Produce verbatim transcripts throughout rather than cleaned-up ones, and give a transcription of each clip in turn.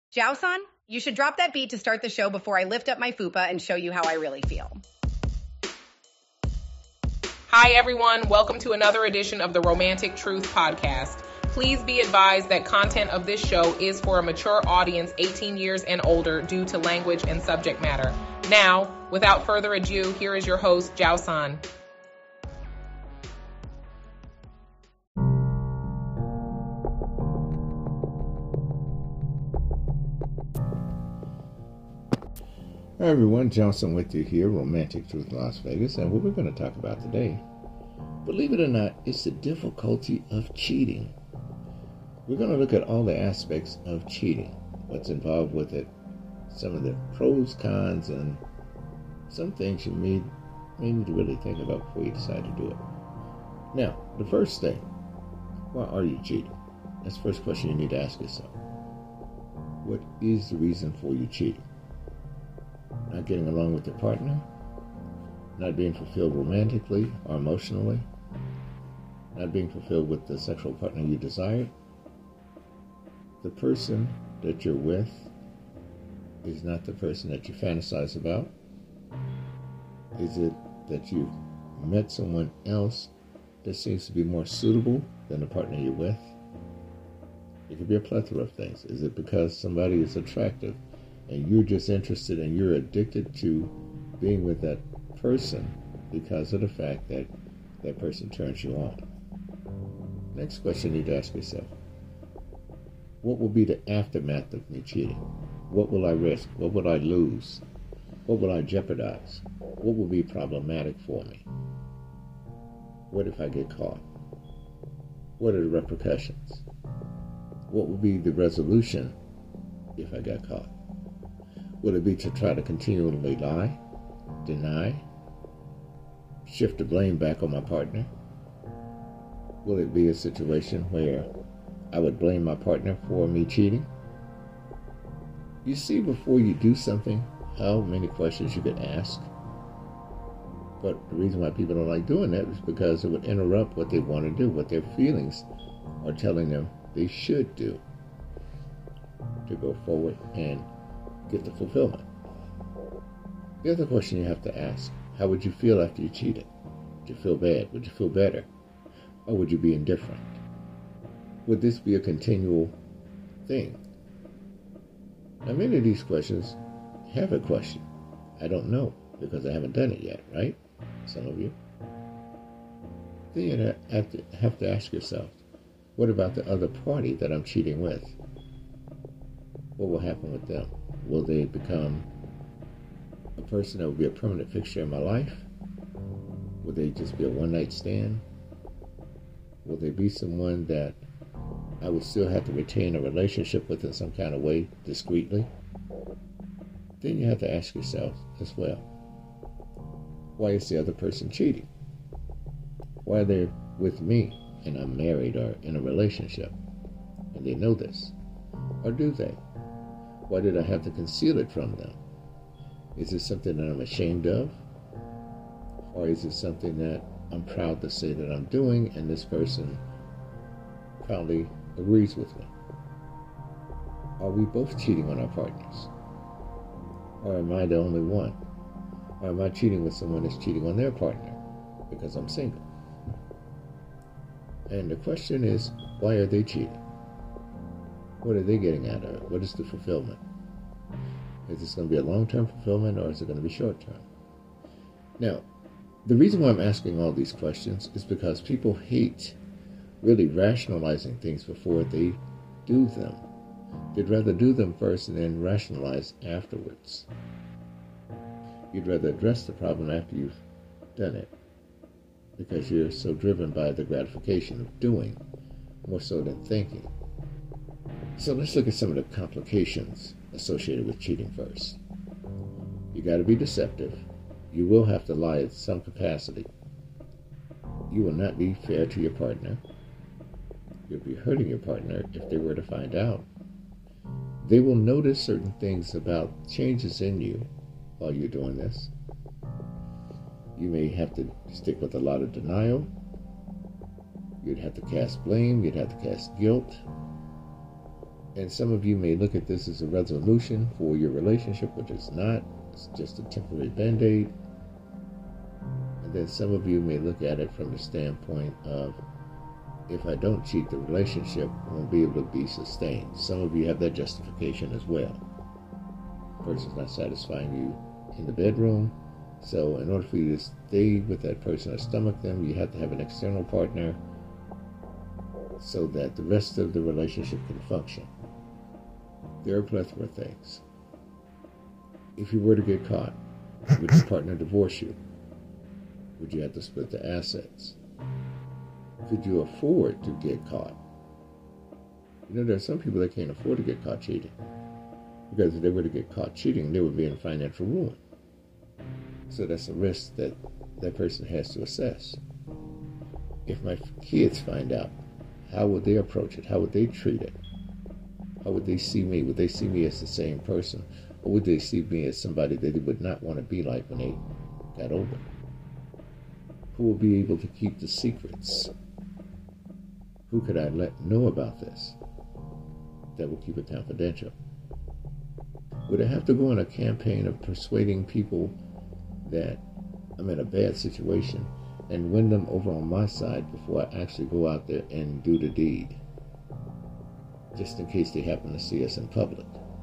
Jiao-san, you should drop that beat to start the show before I lift up my fupa and show you how I really feel. Hi, everyone. Welcome to another edition of the Romantic Truth Podcast. Please be advised that content of this show is for a mature audience eighteen years and older due to language and subject matter. Now, without further ado, here is your host, Jiao-san. Hi everyone, Johnson with you here, Romantic Truth Las Vegas, and what we're going to talk about today, believe it or not, is the difficulty of cheating. We're going to look at all the aspects of cheating, what's involved with it, some of the pros, cons, and some things you may, may need to really think about before you decide to do it. Now, the first thing, why are you cheating? That's the first question you need to ask yourself. What is the reason for you cheating? Not getting along with your partner, not being fulfilled romantically or emotionally, not being fulfilled with the sexual partner you desire. The person that you're with is not the person that you fantasize about. Is it that you've met someone else that seems to be more suitable than the partner you're with? It could be a plethora of things. Is it because somebody is attractive and you're just interested and you're addicted to being with that person because of the fact that that person turns you on? Next question you need to ask yourself. What will be the aftermath of me cheating? What will I risk? What will I lose? What will I jeopardize? What will be problematic for me? What if I get caught? What are the repercussions? What will be the resolution if I got caught? Will it be to try to continually lie, deny, shift the blame back on my partner? Will it be a situation where I would blame my partner for me cheating? You see, before you do something, how many questions you could ask. But the reason why people don't like doing that is because it would interrupt what they want to do, what their feelings are telling them they should do to go forward and get the fulfillment. The other question you have to ask, how would you feel after you cheated? Would you feel bad? Would you feel better? Or would you be indifferent? Would this be a continual thing? Now, many of these questions have a question. I don't know, because I haven't done it yet, right? Some of you. Then you have to, have to ask yourself, what about the other party that I'm cheating with? What will happen with them? Will they become a person that will be a permanent fixture in my life? Will they just be a one-night stand? Will they be someone that I would still have to retain a relationship with in some kind of way, discreetly? Then you have to ask yourself as well, why is the other person cheating? Why are they with me and I'm married or in a relationship? And they know this. Or do they? Why did I have to conceal it from them? Is it something that I'm ashamed of? Or is it something that I'm proud to say that I'm doing and this person proudly agrees with me? Are we both cheating on our partners? Or am I the only one? Or am I cheating with someone that's cheating on their partner because I'm single? And the question is, why are they cheating? What are they getting out of it? What is the fulfillment? Is this going to be a long-term fulfillment or is it going to be short-term? Now, the reason why I'm asking all these questions is because people hate really rationalizing things before they do them. They'd rather do them first and then rationalize afterwards. You'd rather address the problem after you've done it because you're so driven by the gratification of doing more so than thinking. So let's look at some of the complications associated with cheating first. You got to be deceptive. You will have to lie in some capacity. You will not be fair to your partner. You'll be hurting your partner if they were to find out. They will notice certain things about changes in you while you're doing this. You may have to stick with a lot of denial. You'd have to cast blame. You'd have to cast guilt. And some of you may look at this as a resolution for your relationship, which it's not. It's just a temporary band-aid. And then some of you may look at it from the standpoint of, if I don't cheat, the relationship won't be able to be sustained. Some of you have that justification as well. The person's not satisfying you in the bedroom. So in order for you to stay with that person or stomach them, you have to have an external partner so that the rest of the relationship can function. There are a plethora of things. If you were to get caught, would your partner divorce you? Would you have to split the assets? Could you afford to get caught? You know, there are some people that can't afford to get caught cheating. Because if they were to get caught cheating, they would be in financial ruin. So that's a risk that that person has to assess. If my kids find out, how would they approach it? How would they treat it? How would they see me? Would they see me as the same person? Or would they see me as somebody that they would not want to be like when they got older? Who will be able to keep the secrets? Who could I let know about this that will keep it confidential? Would I have to go on a campaign of persuading people that I'm in a bad situation and win them over on my side before I actually go out there and do the deed, just in case they happen to see us in public?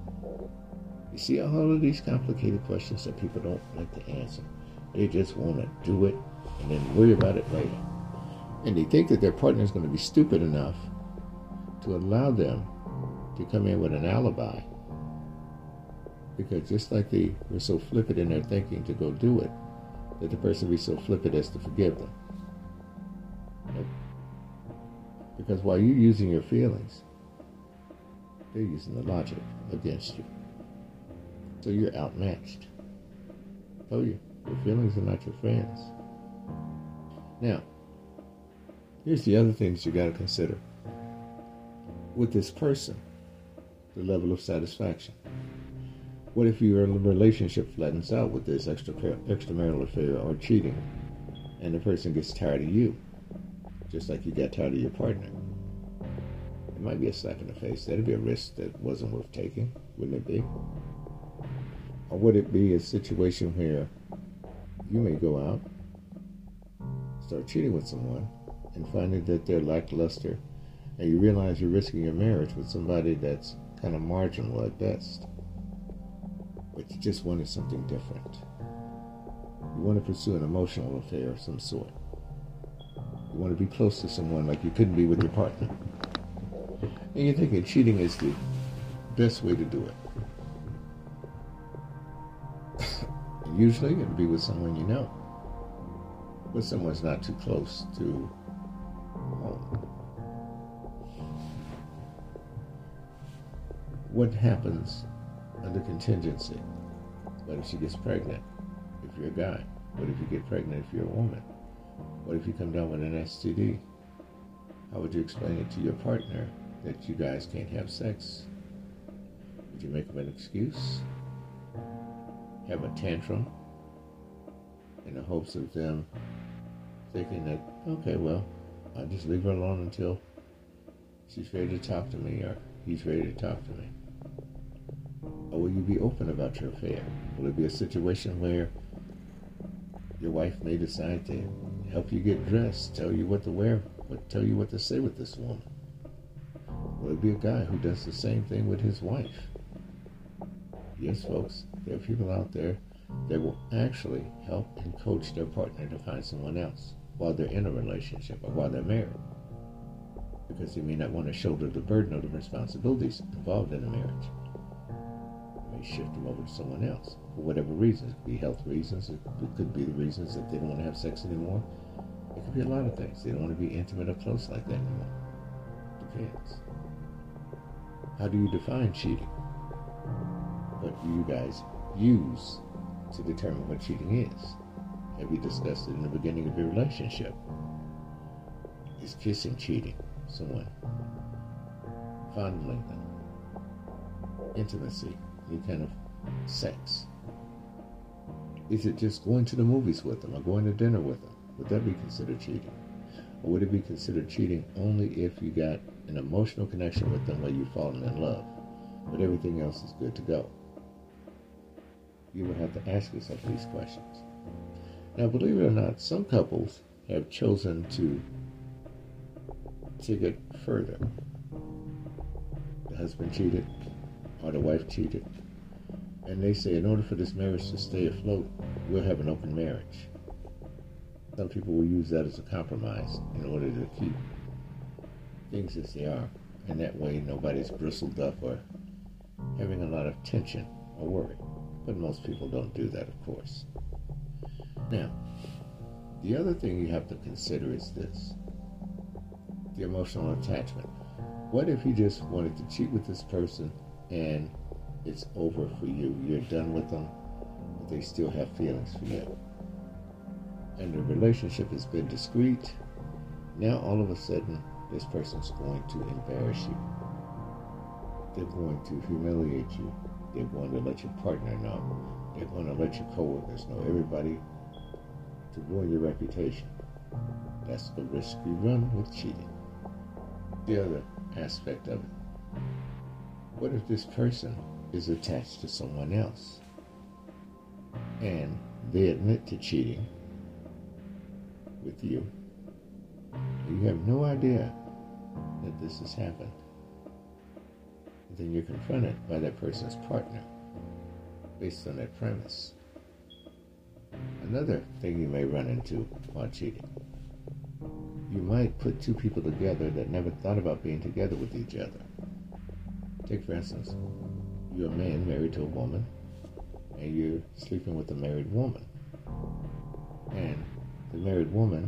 You see all of these complicated questions that people don't like to answer. They just want to do it and then worry about it later. And they think that their partner is going to be stupid enough to allow them to come in with an alibi. Because just like they were so flippant in their thinking to go do it, that the person be so flippant as to forgive them. Nope. Because while you're using your feelings, they're using the logic against you. So you're outmatched. I told you, your feelings are not your friends. Now, here's the other things you got to consider. With this person, the level of satisfaction. What if your relationship flattens out with this extra extramarital affair or cheating, and the person gets tired of you, just like you got tired of your partner? It might be a slap in the face. That'd be a risk that wasn't worth taking, wouldn't it be? Or would it be a situation where you may go out, start cheating with someone, and finding that they're lackluster, and you realize you're risking your marriage with somebody that's kind of marginal at best? But you just wanted something different. You want to pursue an emotional affair of some sort. You want to be close to someone like you couldn't be with your partner. And you're thinking cheating is the best way to do it. Usually it'll be with someone you know. But someone's not too close to home. What happens under contingency? What if she gets pregnant if you're a guy? What if you get pregnant if you're a woman? What if you come down with an S T D? How would you explain it to your partner that you guys can't have sex? Would you make them an excuse? Have a tantrum in the hopes of them thinking that, okay, well, I'll just leave her alone until she's ready to talk to me or he's ready to talk to me? Or will you be open about your affair? Will it be a situation where your wife may decide to help you get dressed, tell you what to wear, but tell you what to say with this woman? Will it be a guy who does the same thing with his wife? Yes, folks, there are people out there that will actually help and coach their partner to find someone else while they're in a relationship or while they're married, because they may not want to shoulder the burden of the responsibilities involved in a marriage. They may shift them over to someone else for whatever reasons. It could be health reasons. It could be the reasons that they don't want to have sex anymore. It could be a lot of things. They don't want to be intimate or close like that anymore. Depends. How do you define cheating? What do you guys use to determine what cheating is? Have you discussed it in the beginning of your relationship? Is kissing cheating? Someone fondling them? Intimacy? Any kind of sex? Is it just going to the movies with them or going to dinner with them? Would that be considered cheating? Or would it be considered cheating only if you got an emotional connection with them where you've fallen in love, but everything else is good to go. You would have to ask yourself these questions. Now, believe it or not, some couples have chosen to take it further. The husband cheated or the wife cheated, and they say in order for this marriage to stay afloat, we'll have an open marriage. Some people will use that as a compromise in order to keep things as they are, and that way nobody's bristled up or having a lot of tension or worry. But most people don't do that, of course. Now, the other thing you have to consider is this: the emotional attachment. What if you just wanted to cheat with this person and it's over for you? You're done with them, but they still have feelings for you. And the relationship has been discreet. Now all of a sudden, this person's going to embarrass you. They're going to humiliate you. They're going to let your partner know. They're going to let your coworkers know. Everybody, to ruin your reputation. That's the risk you run with cheating. The other aspect of it: what if this person is attached to someone else and they admit to cheating with you? You have no idea that this has happened. Then you're confronted by that person's partner based on that premise. Another thing you may run into while cheating: you might put two people together that never thought about being together with each other. Take, for instance, you're a man married to a woman, and you're sleeping with a married woman. And the married woman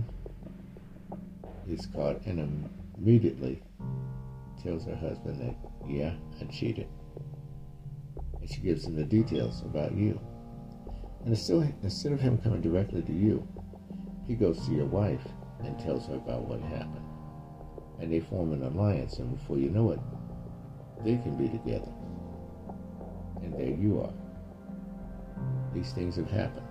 is caught and immediately tells her husband that, yeah, I cheated. And she gives him the details about you. And still, instead of him coming directly to you, he goes to your wife and tells her about what happened. And they form an alliance, and before you know it, they can be together. And there you are. These things have happened.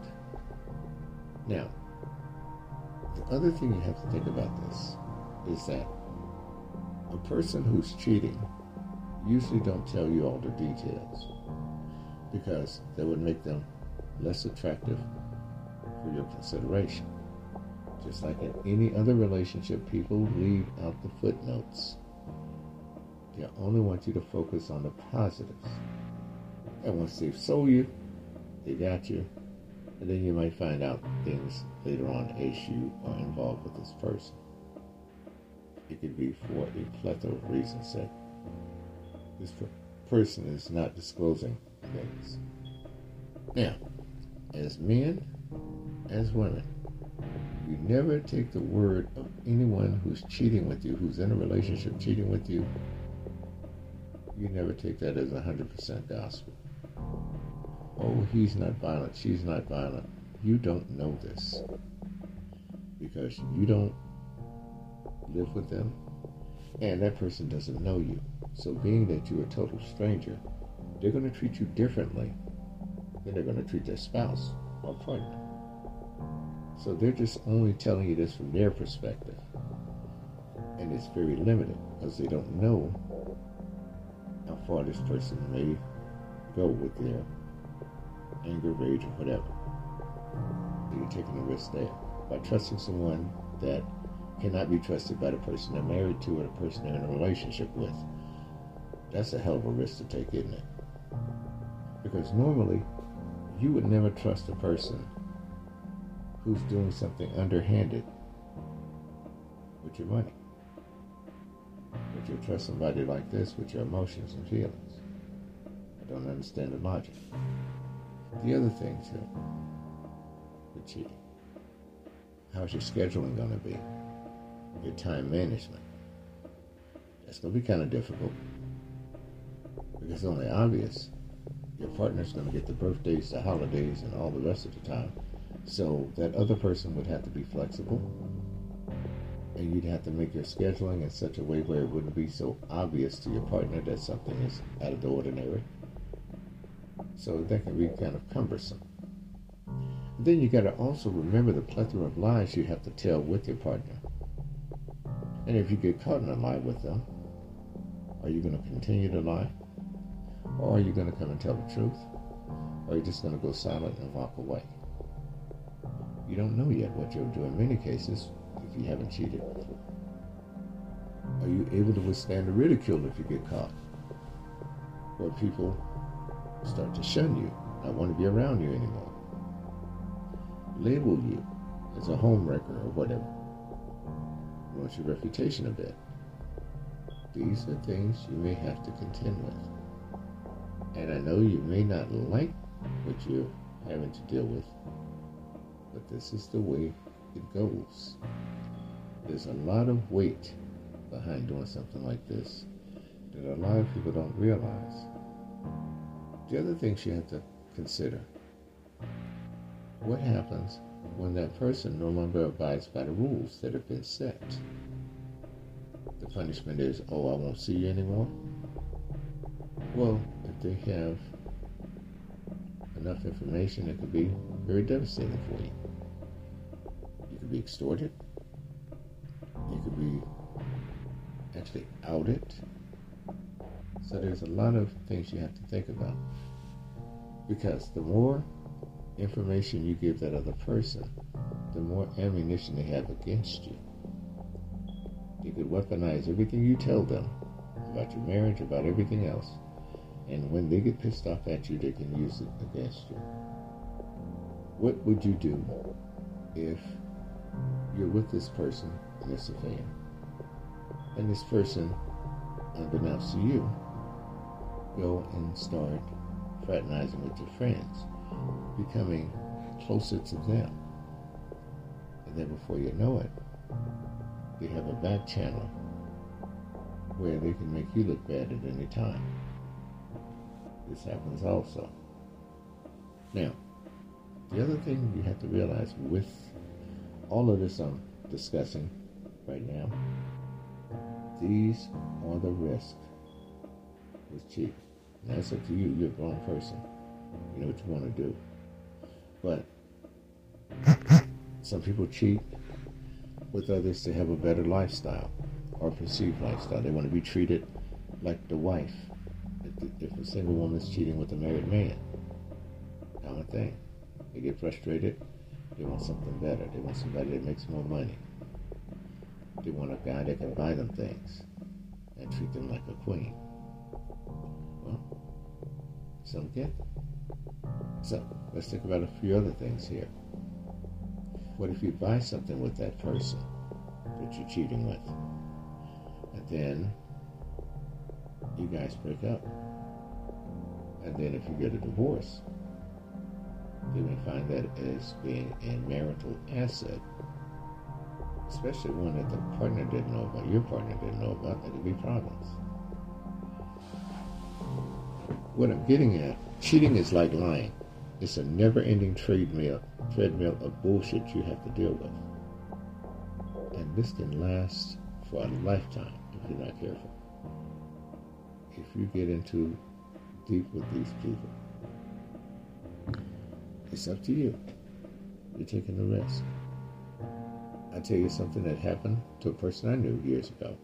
Now, the other thing you have to think about this is that a person who's cheating usually don't tell you all the details, because that would make them less attractive for your consideration. Just like in any other relationship, people leave out the footnotes. They only want you to focus on the positives. And once they've sold you, they got you, and then you might find out things later on as you are involved with this person. It could be for a plethora of reasons that this person is not disclosing things. Now, as men, as women, you never take the word of anyone who's cheating with you, who's in a relationship cheating with you. You never take that as one hundred percent gospel. Oh, he's not violent, she's not violent. You don't know this because you don't live with them, and that person doesn't know you. So being that you're a total stranger, they're going to treat you differently than they're going to treat their spouse or partner. So they're just only telling you this from their perspective, and it's very limited because they don't know how far this person may go with their anger, rage, or whatever. So you're taking a risk there by trusting someone that cannot be trusted by the person they're married to or the person they're in a relationship with. That's a hell of a risk to take, isn't it? Because normally, you would never trust a person who's doing something underhanded with your money. But you'll trust somebody like this with your emotions and feelings. I don't understand the logic. The other thing, too, with cheating: how's your scheduling going to be? Your time management. That's going to be kind of difficult, because it's only obvious your partner's going to get the birthdays, the holidays, and all the rest of the time. So that other person would have to be flexible, and you'd have to make your scheduling in such a way where it wouldn't be so obvious to your partner that something is out of the ordinary. So that can be kind of cumbersome. Then you got to also remember the plethora of lies you have to tell with your partner. And if you get caught in a lie with them, Are you going to continue to lie? Or are you going to come and tell the truth? Or are you just going to go silent and walk away? You don't know yet what you'll do in many cases if you haven't cheated before. Are you able to withstand the ridicule if you get caught? Where people start to shun you, not want to be around you anymore. Label you as a homewrecker or whatever. Ruins your reputation a bit. These are things you may have to contend with. And I know you may not like what you're having to deal with, but this is the way it goes. There's a lot of weight behind doing something like this that a lot of people don't realize. The other things you have to consider: what happens when that person no longer abides by the rules that have been set? The punishment is, oh, I won't see you anymore? Well, if they have enough information, it could be very devastating for you. You could be extorted. You could be actually outed. So there's a lot of things you have to think about. Because the more information you give that other person, the more ammunition they have against you. They could weaponize everything you tell them about your marriage, about everything else. And when they get pissed off at you, they can use it against you. What would you do if you're with this person and it's a fan, and this person, unbeknownst to you, go and start fraternizing with your friends, becoming closer to them, and then before you know it, they have a back channel where they can make you look bad at any time. This happens also. Now, the other thing you have to realize with all of this I'm discussing right now, these are the risks with cheating. Now, it's up to you. You're a grown person. You know what you want to do. But some people cheat with others to have a better lifestyle or perceived lifestyle. They want to be treated like the wife. If a single woman's cheating with a married man, common thing. They get frustrated. They want something better. They want somebody that makes more money. They want a guy that can buy them things and treat them like a queen. Well, some get it. So, let's think about a few other things here. What if you buy something with that person that you're cheating with, and then you guys break up? And then if you get a divorce, they may find that as being a marital asset, especially one that the partner didn't know about, your partner didn't know about. There could be problems. What I'm getting at, cheating is like lying. It's a never-ending treadmill, treadmill of bullshit you have to deal with. And this can last for a lifetime if you're not careful. If you get into deep with these people, it's up to you. You're taking the risk. I'll tell you something that happened to a person I knew years ago.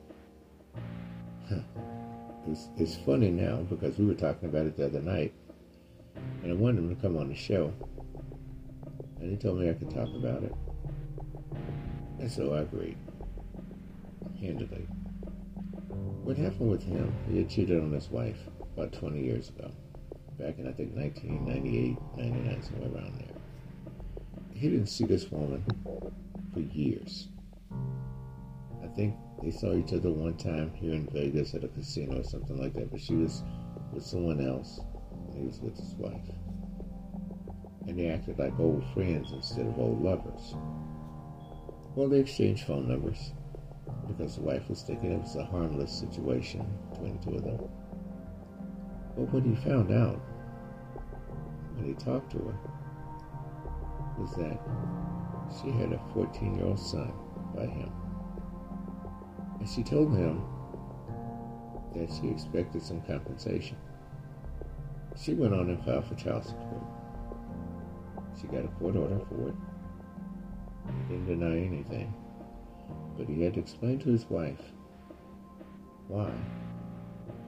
It's, it's funny now because we were talking about it the other night, and I wanted him to come on the show, and he told me I could talk about it, and so I agreed, handedly. What happened with him, he had cheated on his wife about twenty years ago, back in, I think, nineteen ninety-eight, ninety-nine, somewhere around there. He didn't see this woman for years. I think they saw each other one time here in Vegas at a casino or something like that, but she was with someone else, and he was with his wife. And they acted like old friends instead of old lovers. Well, they exchanged phone numbers, because the wife was thinking it was a harmless situation between the two of them. But what he found out when he talked to her was that she had a fourteen-year-old son by him. And she told him that she expected some compensation. She went on and filed for child support. She got a court order for it. He didn't deny anything. But he had to explain to his wife why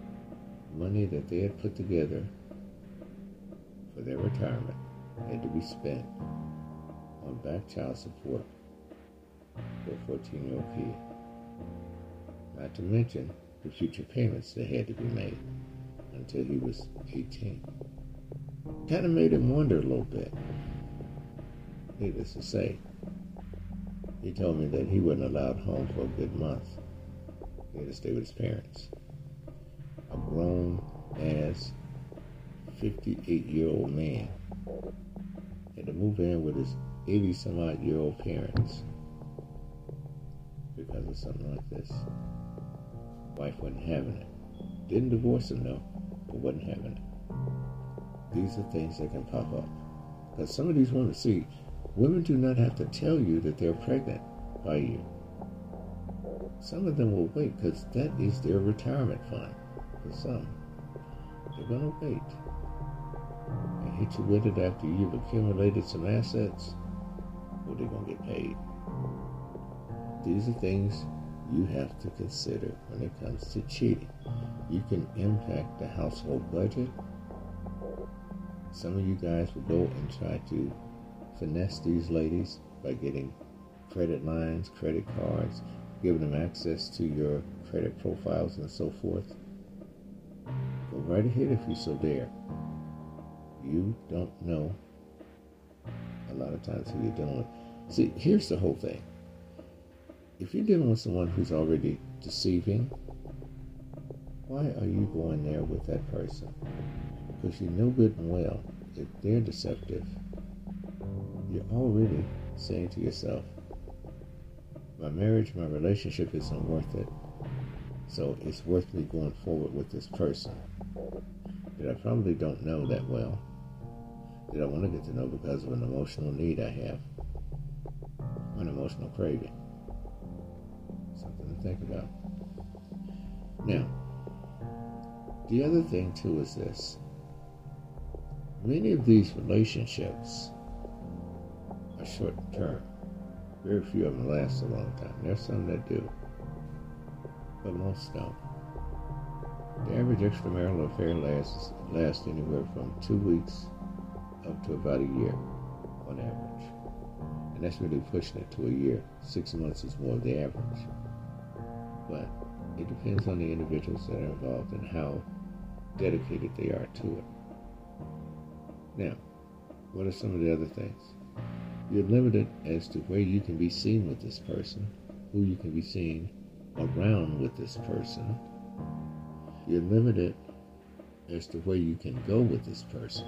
money that they had put together for their retirement had to be spent on back child support for a fourteen-year-old kid. Not to mention the future payments that had to be made until he was eighteen. Kind of made him wonder a little bit. Needless to say, he told me that he wasn't allowed home for a good month. He had to stay with his parents. A grown-ass fifty-eight-year-old man had to move in with his eighty-some-odd-year-old parents because of something like this. Wife wasn't having it. Didn't divorce him, though, but wasn't having it. These are things that can pop up. Because some of these women, see, women do not have to tell you that they're pregnant by you. Some of them will wait because that is their retirement fund. For some, they're going to wait and hit you with it after you've accumulated some assets, or they're going to get paid. These are things you have to consider when it comes to cheating. You can impact the household budget. Some of you guys will go and try to finesse these ladies by getting credit lines, credit cards, giving them access to your credit profiles and so forth. Go right ahead if you so dare. You don't know a lot of times who you're dealing with. See, here's the whole thing. If you're dealing with someone who's already deceiving, why are you going there with that person? Because you know good and well, if they're deceptive, you're already saying to yourself, my marriage, my relationship isn't worth it, so it's worth me going forward with this person that I probably don't know that well, that I want to get to know because of an emotional need I have, an emotional craving. Something to think about. Now, the other thing too is this. Many of these relationships are short term. Very few of them last a long time. There's some that do, but most don't. The average extramarital affair lasts, lasts anywhere from two weeks up to about a year on average. And that's really pushing it to a year. Six months is more the average. But it depends on the individuals that are involved and how dedicated they are to it. Now, what are some of the other things? You're limited as to where you can be seen with this person, who you can be seen around with this person. You're limited as to where you can go with this person.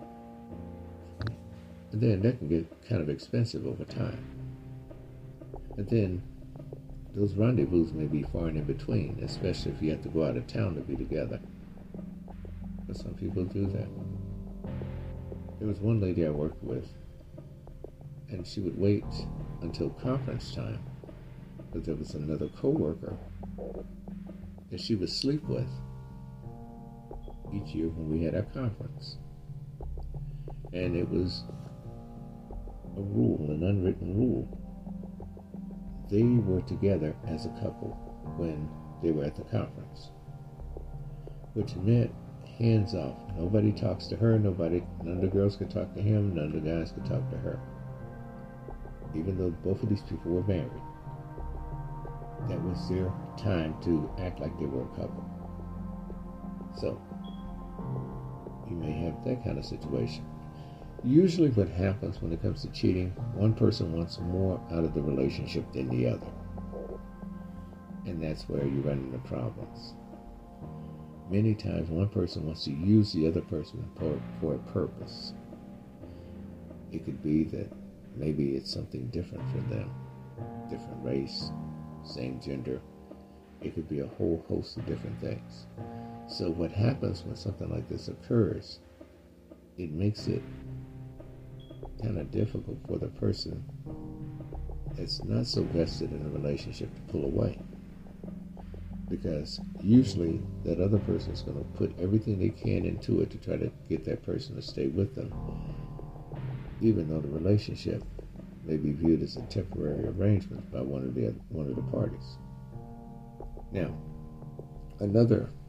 And then that can get kind of expensive over time. And then those rendezvous may be far and in between, especially if you have to go out of town to be together. But some people do that. There was one lady I worked with, and she would wait until conference time, but there was another coworker that she would sleep with each year when we had our conference. And it was a rule, an unwritten rule. They were together as a couple when they were at the conference, which meant hands off. Nobody talks to her, nobody, none of the girls could talk to him, none of the guys could talk to her. Even though both of these people were married, that was their time to act like they were a couple. So, you may have that kind of situation. Usually what happens when it comes to cheating, one person wants more out of the relationship than the other. And that's where you run into problems. Many times one person wants to use the other person for, for a purpose. It could be that maybe it's something different for them. Different race, same gender. It could be a whole host of different things. So what happens when something like this occurs, it makes it kind of difficult for the person that's not so vested in a relationship to pull away. Because usually that other person is going to put everything they can into it to try to get that person to stay with them, even though the relationship may be viewed as a temporary arrangement by one of the one of the parties. Now, another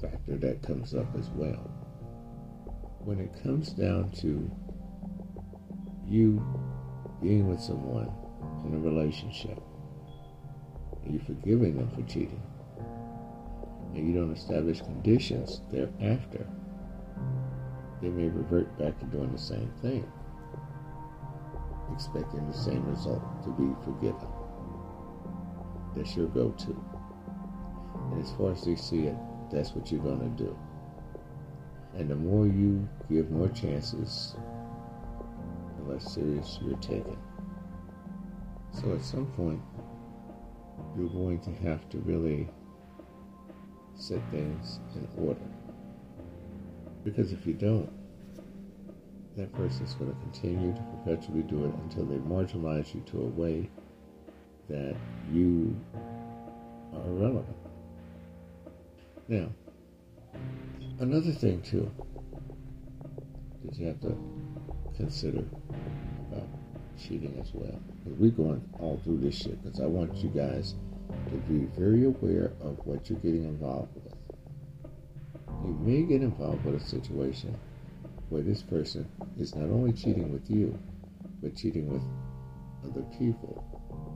factor that comes up as well. When it comes down to you being with someone in a relationship, and you're forgiving them for cheating, and you don't establish conditions thereafter, they may revert back to doing the same thing, expecting the same result, to be forgiven. That's your go-to. And as far as they see it, that's what you're going to do. And the more you give more chances, the less serious you're taken. So at some point, you're going to have to really set things in order. Because if you don't, that person's going to continue to perpetually do it until they marginalize you to a way that you are irrelevant. Now, another thing too that you have to consider about cheating as well. We're going all through this shit because I want you guys to be very aware of what you're getting involved with. You may get involved with a situation where this person is not only cheating with you, but cheating with other people.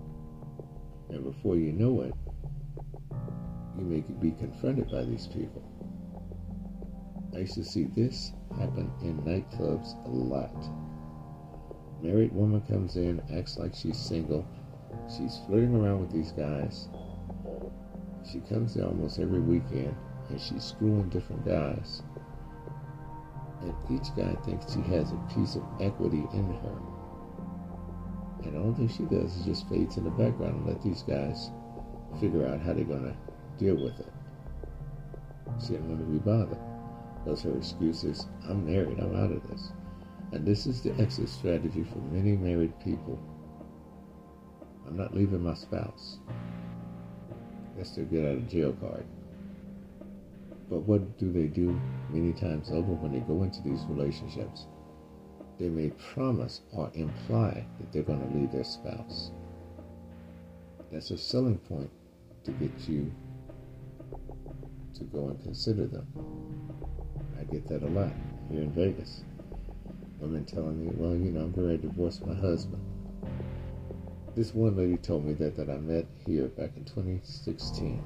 And before you know it, you may be confronted by these people. I used to see this happen in nightclubs a lot. Married woman comes in, acts like she's single. She's flirting around with these guys. She comes there almost every weekend, and she's screwing different guys. And each guy thinks she has a piece of equity in her. And the only thing she does is just fades in the background and let these guys figure out how they're going to deal with it. She didn't want to be bothered. Because her excuse is, I'm married, I'm out of this. And this is the exit strategy for many married people. I'm not leaving my spouse. That's their get out of jail card. But what do they do many times over when they go into these relationships? They may promise or imply that they're going to leave their spouse. That's a selling point to get you to go and consider them. I get that a lot here in Vegas. Women telling me, well, you know, I'm ready to divorce my husband. This one lady told me that that I met here back in twenty sixteen.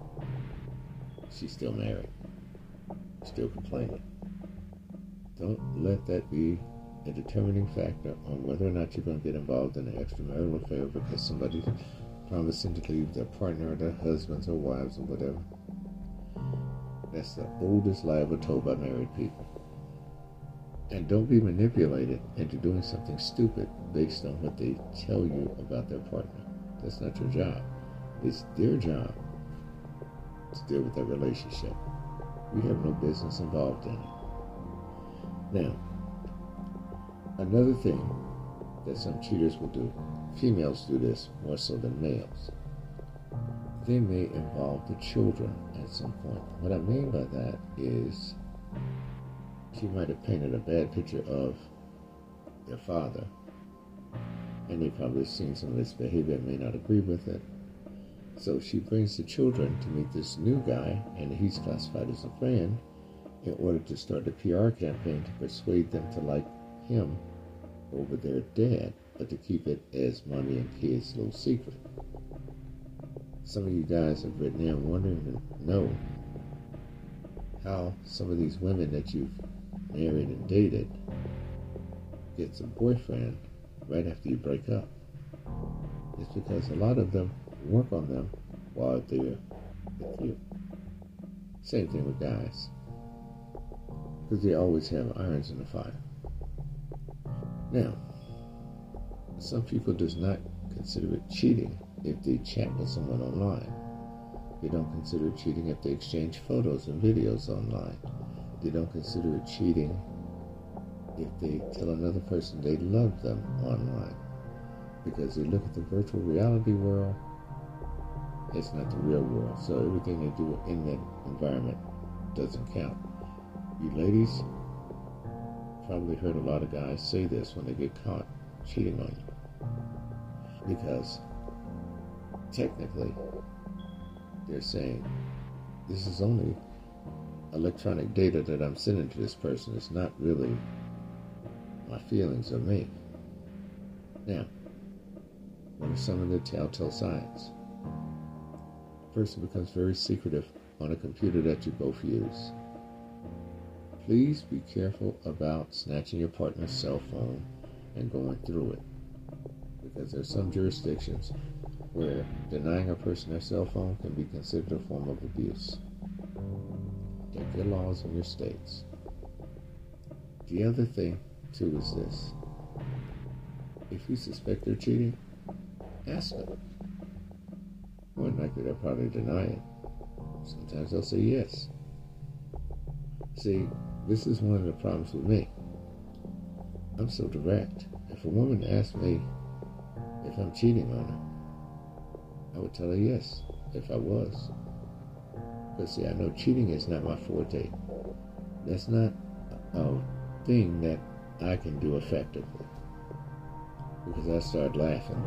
She's still married. Still complaining. Don't let that be a determining factor on whether or not you're going to get involved in an extramarital affair because somebody's promising to leave their partner or their husbands or wives or whatever. That's the oldest lie ever told by married people. And don't be manipulated into doing something stupid based on what they tell you about their partner. That's not your job. It's their job to deal with that relationship. We have no business involved in it. Now, another thing that some cheaters will do, females do this more so than males. They may involve the children at some point. What I mean by that is she might have painted a bad picture of their father, and they've probably seen some of this behavior and may not agree with it. So she brings the children to meet this new guy, and he's classified as a friend, in order to start a P R campaign to persuade them to like him over their dad, but to keep it as mommy and kids' little secret. Some of you guys have written in wondering to know how some of these women that you've married and dated gets a boyfriend right after you break up. It's because a lot of them work on them while they're with you. Same thing with guys. Because they always have irons in the fire. Now, some people does not consider it cheating if they chat with someone online. They don't consider it cheating if they exchange photos and videos online. They don't consider it cheating if they tell another person they love them online. Because they look at the virtual reality world, it's not the real world. So everything they do in that environment doesn't count. You ladies probably heard a lot of guys say this when they get caught cheating on you. Because technically, they're saying, this is only electronic data that I'm sending to this person is not really my feelings of me. Now, what are some of the telltale signs? A person becomes very secretive on a computer that you both use. Please be careful about snatching your partner's cell phone and going through it, because there are some jurisdictions where denying a person their cell phone can be considered a form of abuse. Check your laws in your states. The other thing, too, is this. If you suspect they're cheating, ask them. More than likely, they'll probably deny it. Sometimes they'll say yes. See, this is one of the problems with me. I'm so direct. If a woman asks me if I'm cheating on her, I would tell her yes, if I was. Because, see, I know cheating is not my forte. That's not a thing that I can do effectively. Because I start laughing.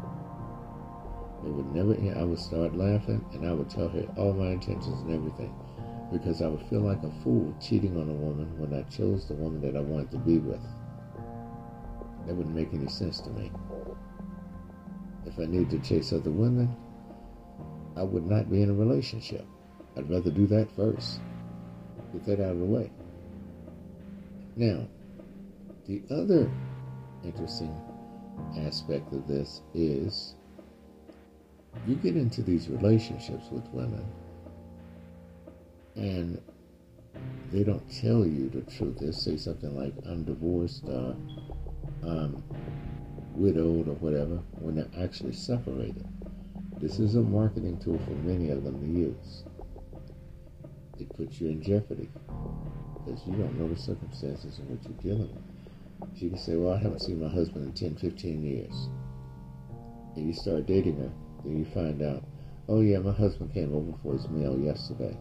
It would never end. I would start laughing, and I would tell her all my intentions and everything. Because I would feel like a fool cheating on a woman when I chose the woman that I wanted to be with. That wouldn't make any sense to me. If I needed to chase other women, I would not be in a relationship. I'd rather do that first. Get that out of the way. Now, the other interesting aspect of this is you get into these relationships with women and they don't tell you the truth. They'll say something like, I'm divorced, or I'm widowed, or whatever, when they're actually separated. This is a marketing tool for many of them to use. It puts you in jeopardy because you don't know the circumstances in which you're dealing with. She can say, well, I haven't seen my husband in ten, fifteen years. And you start dating her, then you find out, oh yeah, my husband came over for his meal yesterday.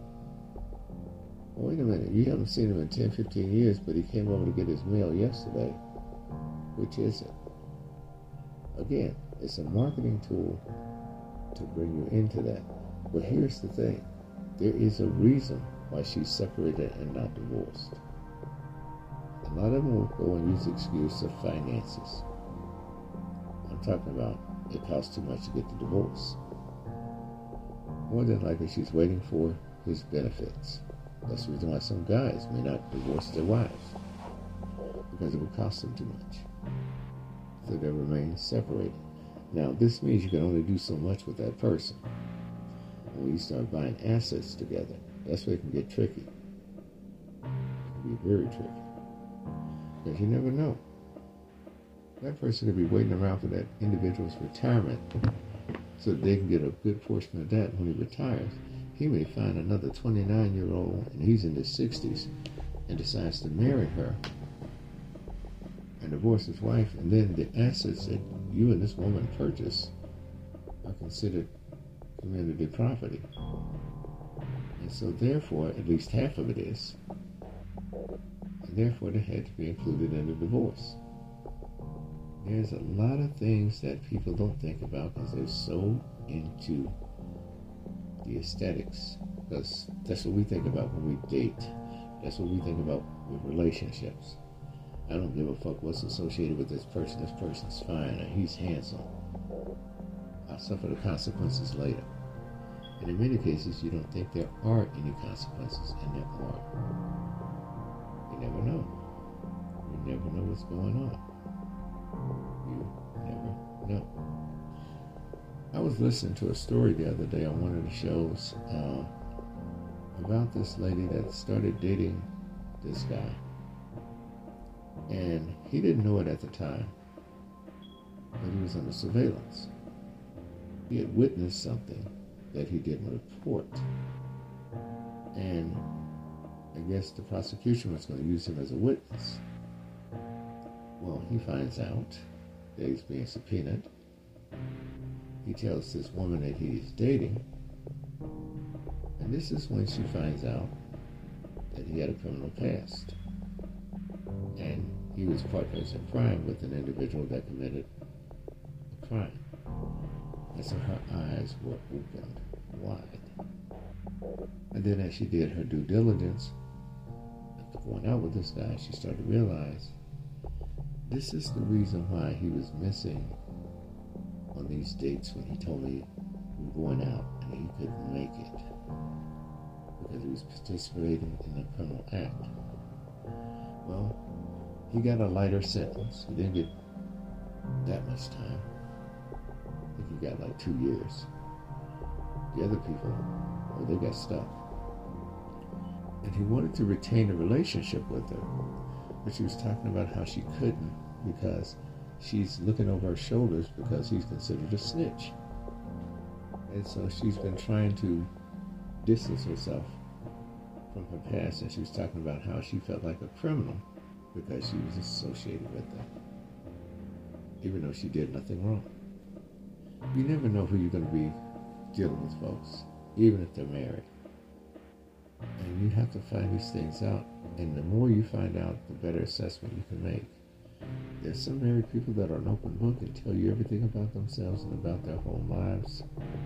Well, wait a minute, you haven't seen him in ten, fifteen years, but he came over to get his meal yesterday. Which is it? Again, it's a marketing tool to bring you into that. But here's the thing. There is a reason why she's separated and not divorced. A lot of them will go and use the excuse of finances. I'm talking about it costs too much to get the divorce. More than likely, she's waiting for his benefits. That's the reason why some guys may not divorce their wives, because it will cost them too much. So they remain separated. Now, this means you can only do so much with that person. When you start buying assets together, that's where it can get tricky. It can be very tricky. Because you never know. That person could be waiting around for that individual's retirement so that they can get a good portion of that when he retires. He may find another twenty-nine-year-old, and he's in his sixties, and decides to marry her and divorce his wife, and then the assets that you and this woman purchase are considered community property. And so therefore, at least half of it is. And therefore, they had to be included in the divorce. There's a lot of things that people don't think about because they're so into the aesthetics. Because that's what we think about when we date. That's what we think about with relationships. I don't give a fuck what's associated with this person. This person's fine, or he's handsome. I'll suffer the consequences later. And in many cases, you don't think there are any consequences, and there are. You never know. You never know what's going on. You never know. I was listening to a story the other day on one of the shows uh, about this lady that started dating this guy. And he didn't know it at the time, but he was under surveillance. He had witnessed something that he didn't report. And I guess the prosecution was going to use him as a witness. Well, he finds out that he's being subpoenaed. He tells this woman that he's dating. And this is when she finds out that he had a criminal past. And he was partners in crime with an individual that committed a crime. And so her eyes were opened wide. And then as she did her due diligence, after going out with this guy, she started to realize this is the reason why he was missing on these dates when he told me we were going out and he couldn't make it because he was participating in a criminal act. Well, he got a lighter sentence. He didn't get that much time. I think he got like two years. The other people, well, they got stuck. And he wanted to retain a relationship with her, but she was talking about how she couldn't because she's looking over her shoulders because he's considered a snitch. And so she's been trying to distance herself from her past, and she was talking about how she felt like a criminal because she was associated with them, even though she did nothing wrong. You never know who you're going to be dealing with, folks, even if they're married. And you have to find these things out, and the more you find out, the better assessment you can make. There's some married people that are an open book and tell you everything about themselves and about their whole lives.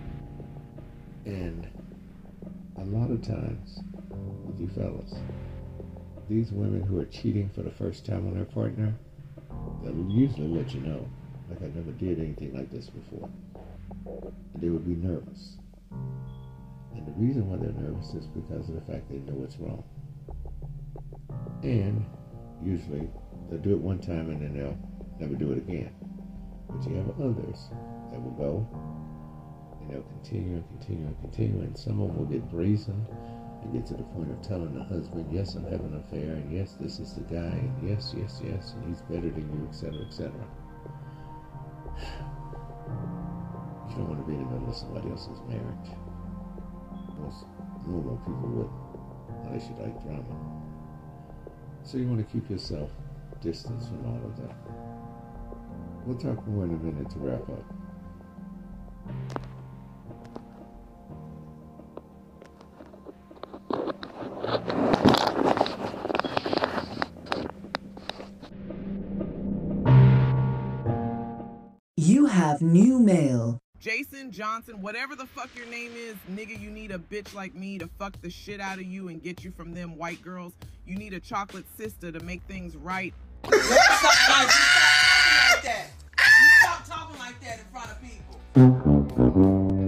And a lot of times, with you fellas, these women who are cheating for the first time on their partner, they'll usually let you know, like I never did anything like this before. And they would be nervous. And the reason why they're nervous is because of the fact they know it's wrong. And usually they'll do it one time and then they'll never do it again. But you have others that will go and they'll continue and continue and continue, and some of them will get brazen and get to the point of telling the husband, yes, I'm having an affair, and yes, this is the guy, and yes, yes, yes, and he's better than you, et cetera, et cetera. You don't want to be in the middle of somebody else's marriage. Most normal people wouldn't, unless you like drama. So you want to keep yourself distanced from all of that. We'll talk more in a minute to wrap up. You have new mail. Jason Johnson, whatever the fuck your name is, nigga, you need a bitch like me to fuck the shit out of you and get you from them white girls. You need a chocolate sister to make things right. You stop talking like that. You stop talking like that in front of people.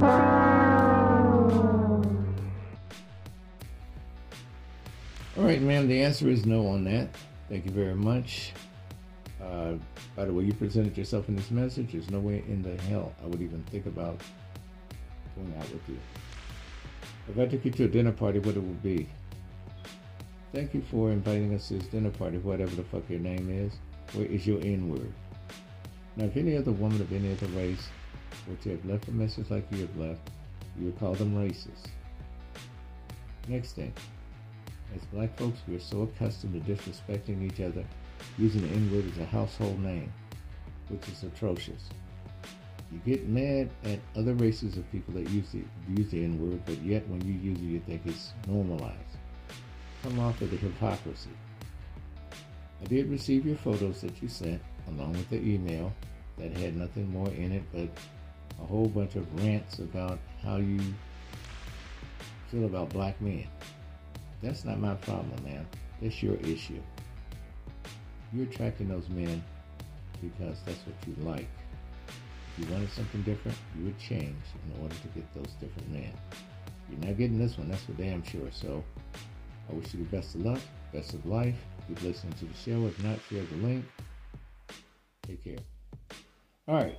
All right, ma'am, the answer is no on that. Thank you very much. Uh, by the way you presented yourself in this message, there's no way in the hell I would even think about going out with you. If I took you to a dinner party, what it would be? Thank you for inviting us to this dinner party, whatever the fuck your name is. Where is your N-word? Now, if any other woman of any other race were to have left a message like you have left, you would call them racist. Next thing. As black folks, we're so accustomed to disrespecting each other, using the N-word as a household name, which is atrocious. You get mad at other races of people that use the, use the N-word, but yet when you use it, you think it's normalized. Come off of the hypocrisy. I did receive your photos that you sent, along with the email that had nothing more in it but a whole bunch of rants about how you feel about black men. That's not my problem, man. That's your issue. You're attracting those men because that's what you like. If you wanted something different, you would change in order to get those different men. You're not getting this one, that's for damn sure. So I wish you the best of luck, best of life. Keep listening to the show. If not, share the link. Take care. All right.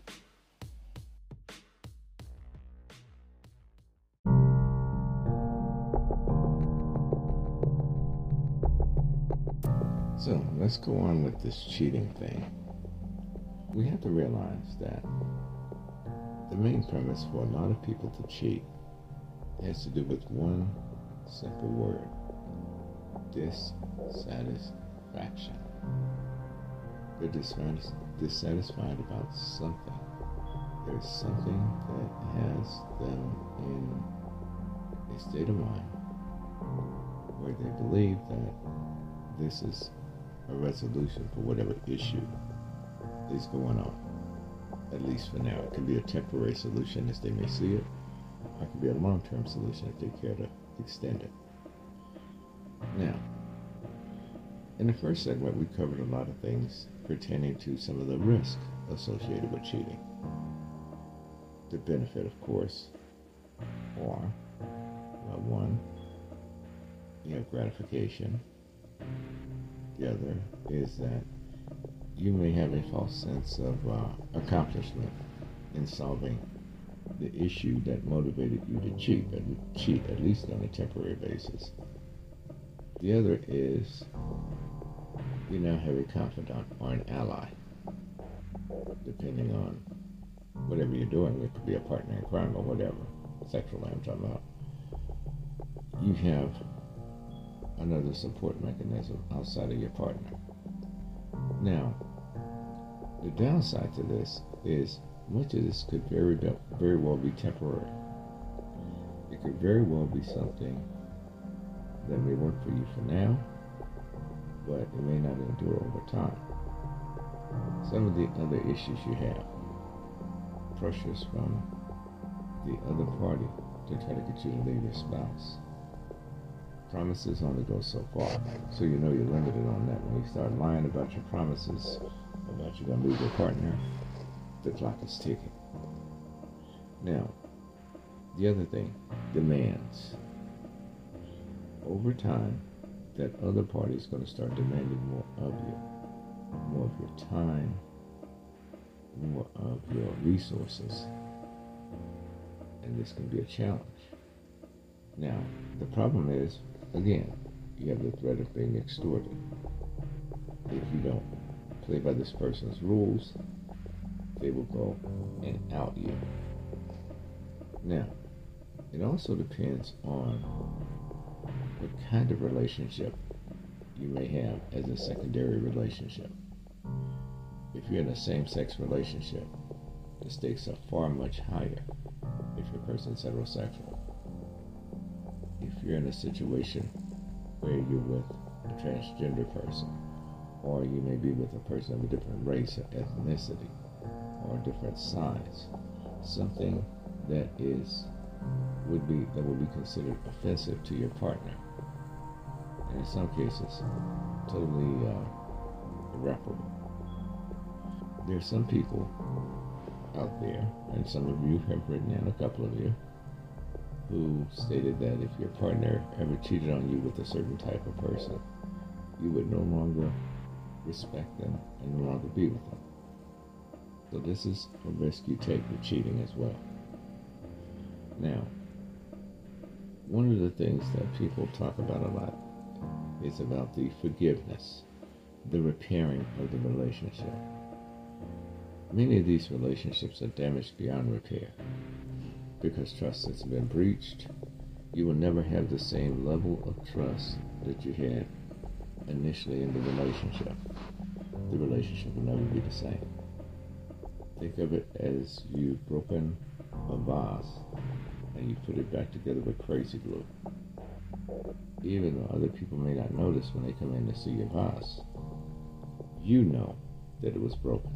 So let's go on with this cheating thing. We have to realize that the main premise for a lot of people to cheat has to do with one simple word: dissatisfaction. They're dis- dissatisfied about something. There's something that has them in a state of mind where they believe that this is a resolution for whatever issue is going on. At least for now. It can be a temporary solution as they may see it, or it could be a long-term solution if they care to extend it. Now, in the first segment, we covered a lot of things pertaining to some of the risk associated with cheating. The benefit, of course, are, well, one, you have gratification. The other is that you may have a false sense of uh, accomplishment in solving the issue that motivated you to cheat, and cheat at least on a temporary basis. The other is you now have a confidant or an ally, depending on whatever you're doing. It could be a partner in crime or whatever, sexually I'm talking about. You have another support mechanism outside of your partner. Now, the downside to this is much of this could very, very well be temporary. It could very well be something that may work for you for now, but it may not endure over time. Some of the other issues you have, pressures from the other party to try to get you to leave your spouse. Promises only go so far, so you know you're limited on that. When you start lying about your promises, about you're going to leave your partner, the clock is ticking. Now, the other thing, demands. Over time, that other party is going to start demanding more of you, more of your time, more of your resources, and this can be a challenge. Now, the problem is, again, you have the threat of being extorted. If you don't play by this person's rules, they will go and out you. Now, it also depends on what kind of relationship you may have as a secondary relationship. If you're in a same-sex relationship, the stakes are far much higher if your person's heterosexual. If you're in a situation where you're with a transgender person, or you may be with a person of a different race or ethnicity, or a different size, something that is would be that would be considered offensive to your partner, and in some cases, totally uh, irreparable. There's some people out there, and some of you have written in, a couple of you, who stated that if your partner ever cheated on you with a certain type of person, you would no longer respect them and no longer be with them. So this is a risk you take with cheating as well. Now, one of the things that people talk about a lot is about the forgiveness, the repairing of the relationship. Many of these relationships are damaged beyond repair because trust has been breached. You will never have the same level of trust that you had initially in the relationship. The relationship will never be the same. Think of it as you've broken a vase and you put it back together with crazy glue. Even though other people may not notice when they come in to see your vase, you know that it was broken.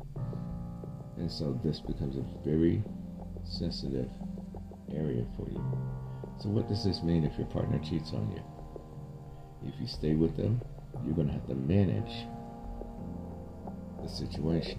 And so this becomes a very sensitive area for you. So what does this mean if your partner cheats on you? If you stay with them, you're going to have to manage the situation.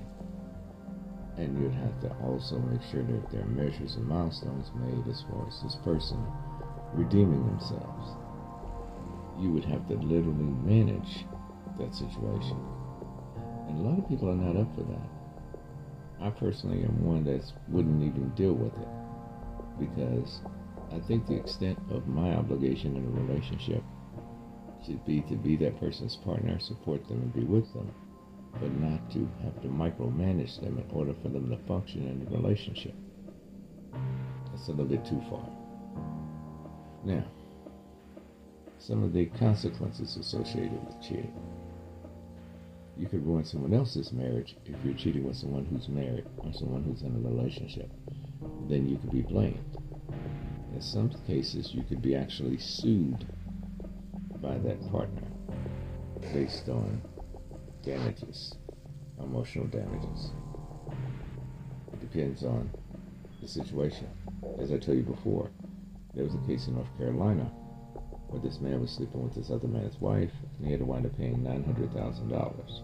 And you'd have to also make sure that there are measures and milestones made as far as this person redeeming themselves. You would have to literally manage that situation. And a lot of people are not up for that. I personally am one that wouldn't even deal with it, because I think the extent of my obligation in a relationship should be to be that person's partner, support them, and be with them, but not to have to micromanage them in order for them to function in the relationship. That's a little bit too far. Now, some of the consequences associated with cheating. You could ruin someone else's marriage if you're cheating with someone who's married or someone who's in a relationship. Then you could be blamed. In some cases, you could be actually sued by that partner based on damages, emotional damages. It depends on the situation. As I told you before, there was a case in North Carolina where this man was sleeping with this other man's wife, and he had to wind up paying nine hundred thousand dollars.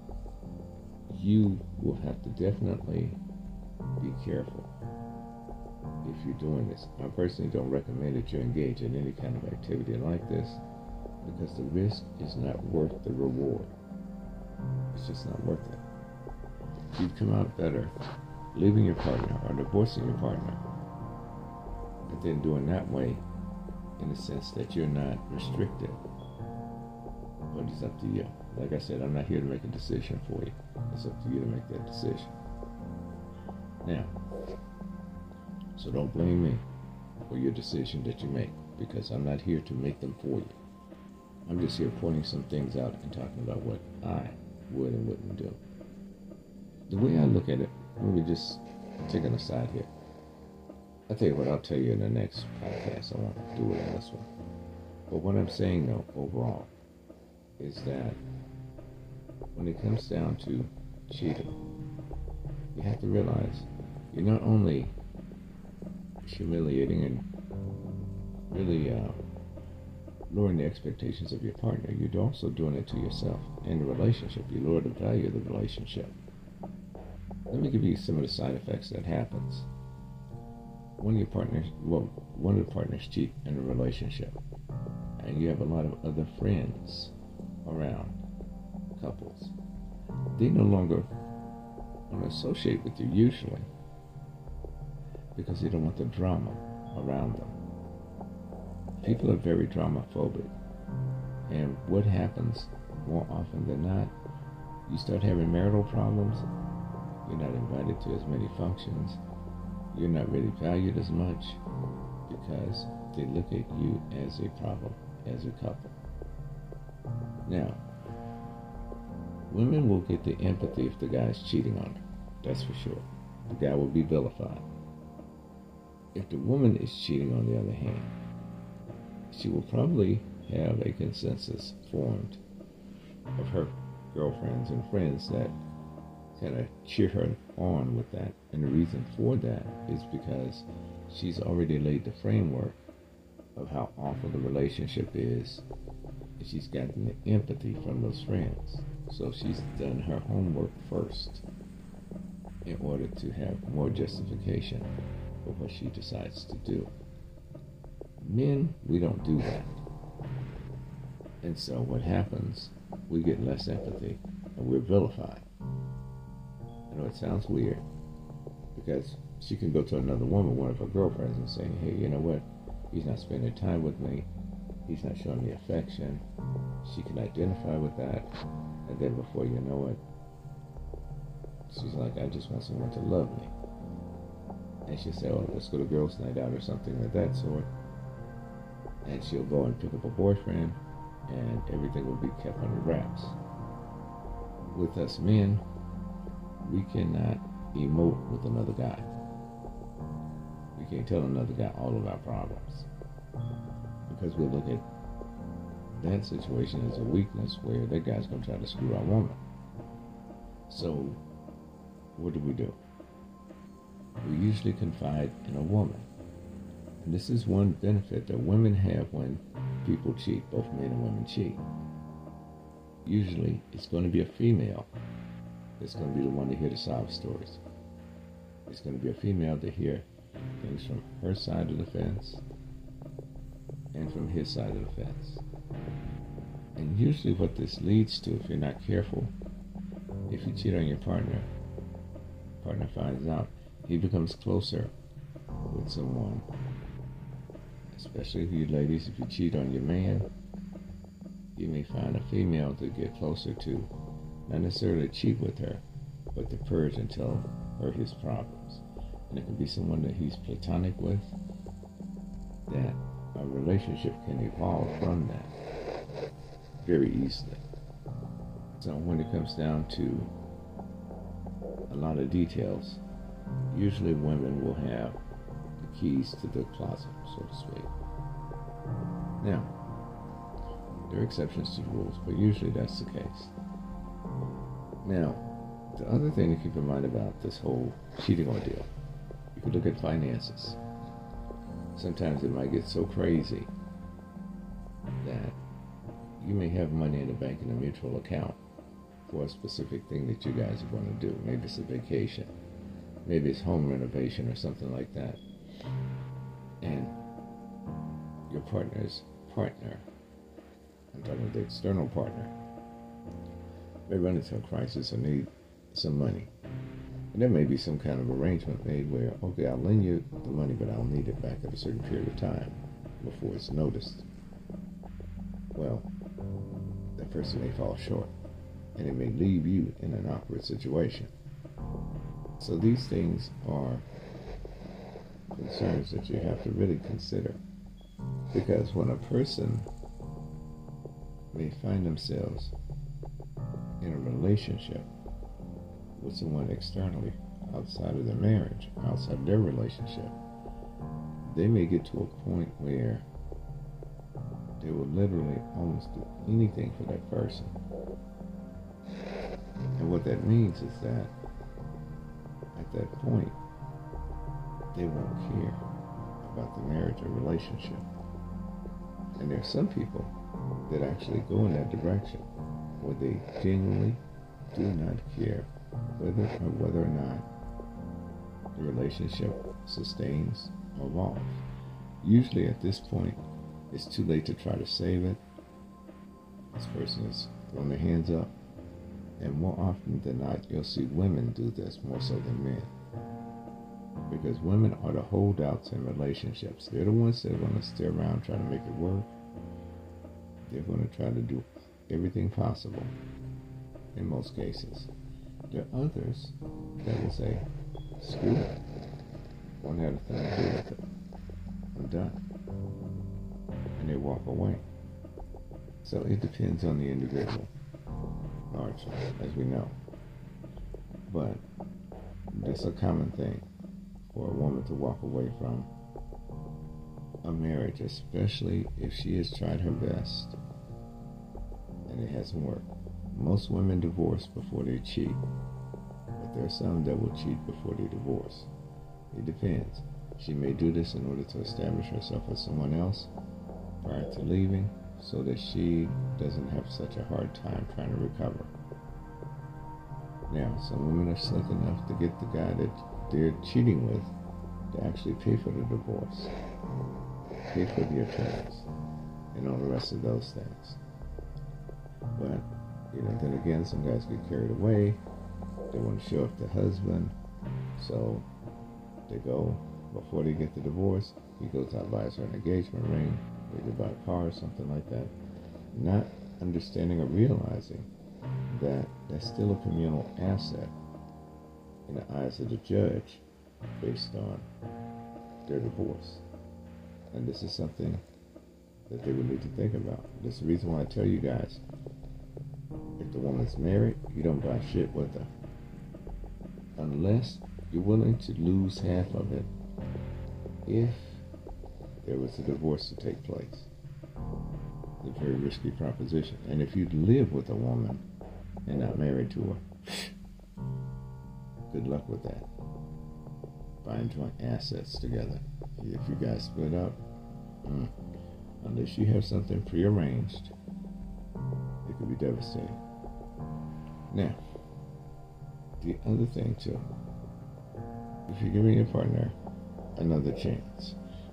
You will have to definitely be careful if you're doing this. I personally don't recommend that you engage in any kind of activity like this, because the risk is not worth the reward. It's just not worth it. You'd come out better leaving your partner or divorcing your partner, but then doing that way in the sense that you're not restricted. But it's up to you. Like I said, I'm not here to make a decision for you. It's up to you to make that decision. Now, so don't blame me for your decision that you make, because I'm not here to make them for you. I'm just here pointing some things out and talking about what I would and wouldn't do. The way I look at it, let me just take an aside here. I'll tell you what, I'll tell you in the next podcast. I won't do it in this one. But what I'm saying, though, overall, is that when it comes down to cheating, you have to realize you're not only humiliating and really uh, lowering the expectations of your partner, you're also doing it to yourself and the relationship. You lower the value of the relationship. Let me give you some of the side effects that happens. One of your partners, well, one of the partners cheat in a relationship, and you have a lot of other friends around, couples. They no longer want to associate with you usually because they don't want the drama around them. People are very drama phobic, and what happens more often than not, you start having marital problems. You're not invited to as many functions. You're not really valued as much because they look at you as a problem, as a couple. Now, women will get the empathy if the guy's cheating on her. That's for sure. The guy will be vilified. If the woman is cheating, on the other hand, she will probably have a consensus formed of her girlfriends and friends that kind of cheer her on with that. And the reason for that is because she's already laid the framework of how awful the relationship is, and she's gotten the empathy from those friends. So she's done her homework first in order to have more justification for what she decides to do. Men, we don't do that. And so what happens, we get less empathy and we're vilified. I know it sounds weird, because she can go to another woman, one of her girlfriends, and say, hey, you know what? He's not spending time with me. He's not showing me affection. She can identify with that. And then before you know it, she's like, I just want someone to love me. And she'll say, oh, let's go to girls' night out or something of that sort. And she'll go and pick up a boyfriend, and everything will be kept under wraps. With us men, we cannot emote with another guy. We can't tell another guy all of our problems, because we'll look at that situation as a weakness where that guy's going to try to screw our woman. So what do we do? We usually confide in a woman. And this is one benefit that women have when people cheat, both men and women cheat. Usually it's going to be a female that's going to be the one to hear the sob stories. It's going to be a female to hear things from her side of the fence and from his side of the fence. And usually what this leads to, if you're not careful, if you cheat on your partner, partner finds out, he becomes closer with someone. Especially if you ladies, if you cheat on your man, you may find a female to get closer to. Not necessarily cheat with her, but to purge and tell her his problems. And it can be someone that he's platonic with, that a relationship can evolve from that very easily. So when it comes down to a lot of details, usually women will have the keys to the closet, so to speak. Now, there are exceptions to the rules, but usually that's the case. Now, the other thing to keep in mind about this whole cheating ordeal, you look at finances, sometimes it might get so crazy that you may have money in the bank in a mutual account for a specific thing that you guys are going to do. Maybe it's a vacation. Maybe it's home renovation or something like that. And your partner's partner, I'm talking about the external partner, may run into a crisis or need some money. And there may be some kind of arrangement made where, okay, I'll lend you the money, but I'll need it back at a certain period of time before it's noticed. Well, that person may fall short, and it may leave you in an awkward situation. So these things are concerns that you have to really consider. Because when a person may find themselves in a relationship with someone externally, outside of their marriage, outside of their relationship, they may get to a point where they will literally almost do anything for that person. And what that means is that at that point, they won't care about the marriage or relationship. And there are some people that actually go in that direction where they genuinely do not care whether or whether or not the relationship sustains or evolves. Usually at this point, it's too late to try to save it. This person is throwing their hands up. And more often than not, you'll see women do this more so than men. Because women are the holdouts in relationships. They're the ones that are going to stay around trying to make it work. They're going to try to do everything possible in most cases. There are others that will say, screw it. Won't have anything to do with it. I'm done. And they walk away. So it depends on the individual, largely, as we know. But it's a common thing for a woman to walk away from a marriage, especially if she has tried her best and it hasn't worked. Most women divorce before they cheat, but there are some that will cheat before they divorce. It depends. She may do this in order to establish herself with someone else prior to leaving, so that she doesn't have such a hard time trying to recover. Now, some women are slick enough to get the guy that they're cheating with to actually pay for the divorce, pay for the attorneys, and all the rest of those things. But, you know, then again, some guys get carried away. They want to show off the husband, so they go, before they get the divorce, he goes out and buys her an engagement ring, or they buy a car or something like that, not understanding or realizing that that's still a communal asset in the eyes of the judge based on their divorce. And this is something that they would need to think about. This is the reason why I tell you guys, if the woman's married, you don't buy shit with her. Unless you're willing to lose half of it if there was a divorce to take place. It's a very risky proposition. And if you live with a woman and not married to her, good luck with that. Buying joint assets together. If you guys split up, mm, unless you have something prearranged, it could be devastating. Now, the other thing too, if you're giving your partner another chance,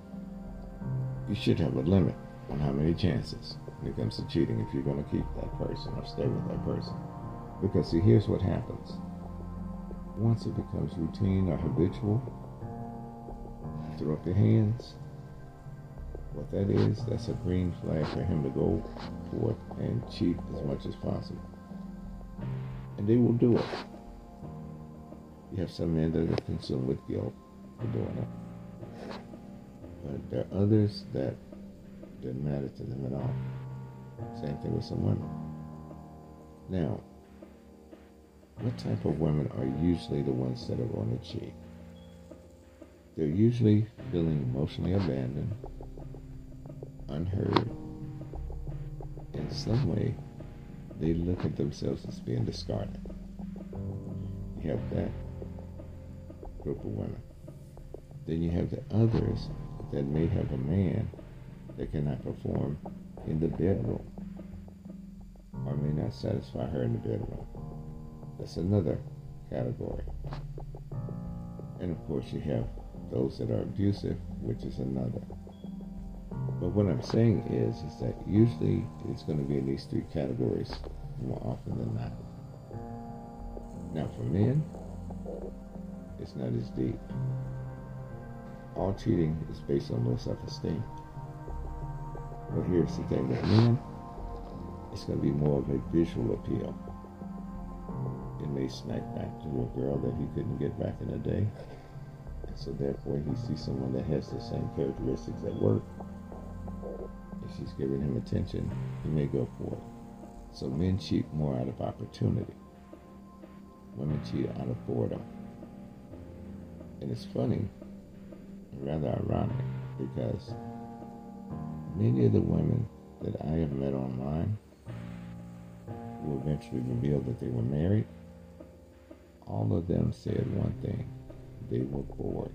you should have a limit on how many chances when it comes to cheating if you're going to keep that person or stay with that person. Because see, here's what happens. Once it becomes routine or habitual, you throw up your hands. What that is, that's a green flag for him to go forth and cheat as much as possible. And they will do it. You have some men that are consumed with guilt for doing it. But there are others that didn't matter to them at all. Same thing with some women. Now, what type of women are usually the ones that are going to cheat? They're usually feeling emotionally abandoned, unheard. In some way, they look at themselves as being discarded. You have that group of women. Then you have the others that may have a man that cannot perform in the bedroom or may not satisfy her in the bedroom. That's another category. And of course you have those that are abusive, which is another. But what I'm saying is, is that usually it's going to be in these three categories more often than not. Now for men, it's not as deep. All cheating is based on low self-esteem. But here's the thing with men, it's going to be more of a visual appeal. It may smack back to a girl that he couldn't get back in the day. And so therefore he sees someone that has the same characteristics at work. If she's giving him attention, he may go for it. So men cheat more out of opportunity. Women cheat out of boredom. And it's funny, rather ironic, because many of the women that I have met online who eventually revealed that they were married, all of them said one thing: they were bored.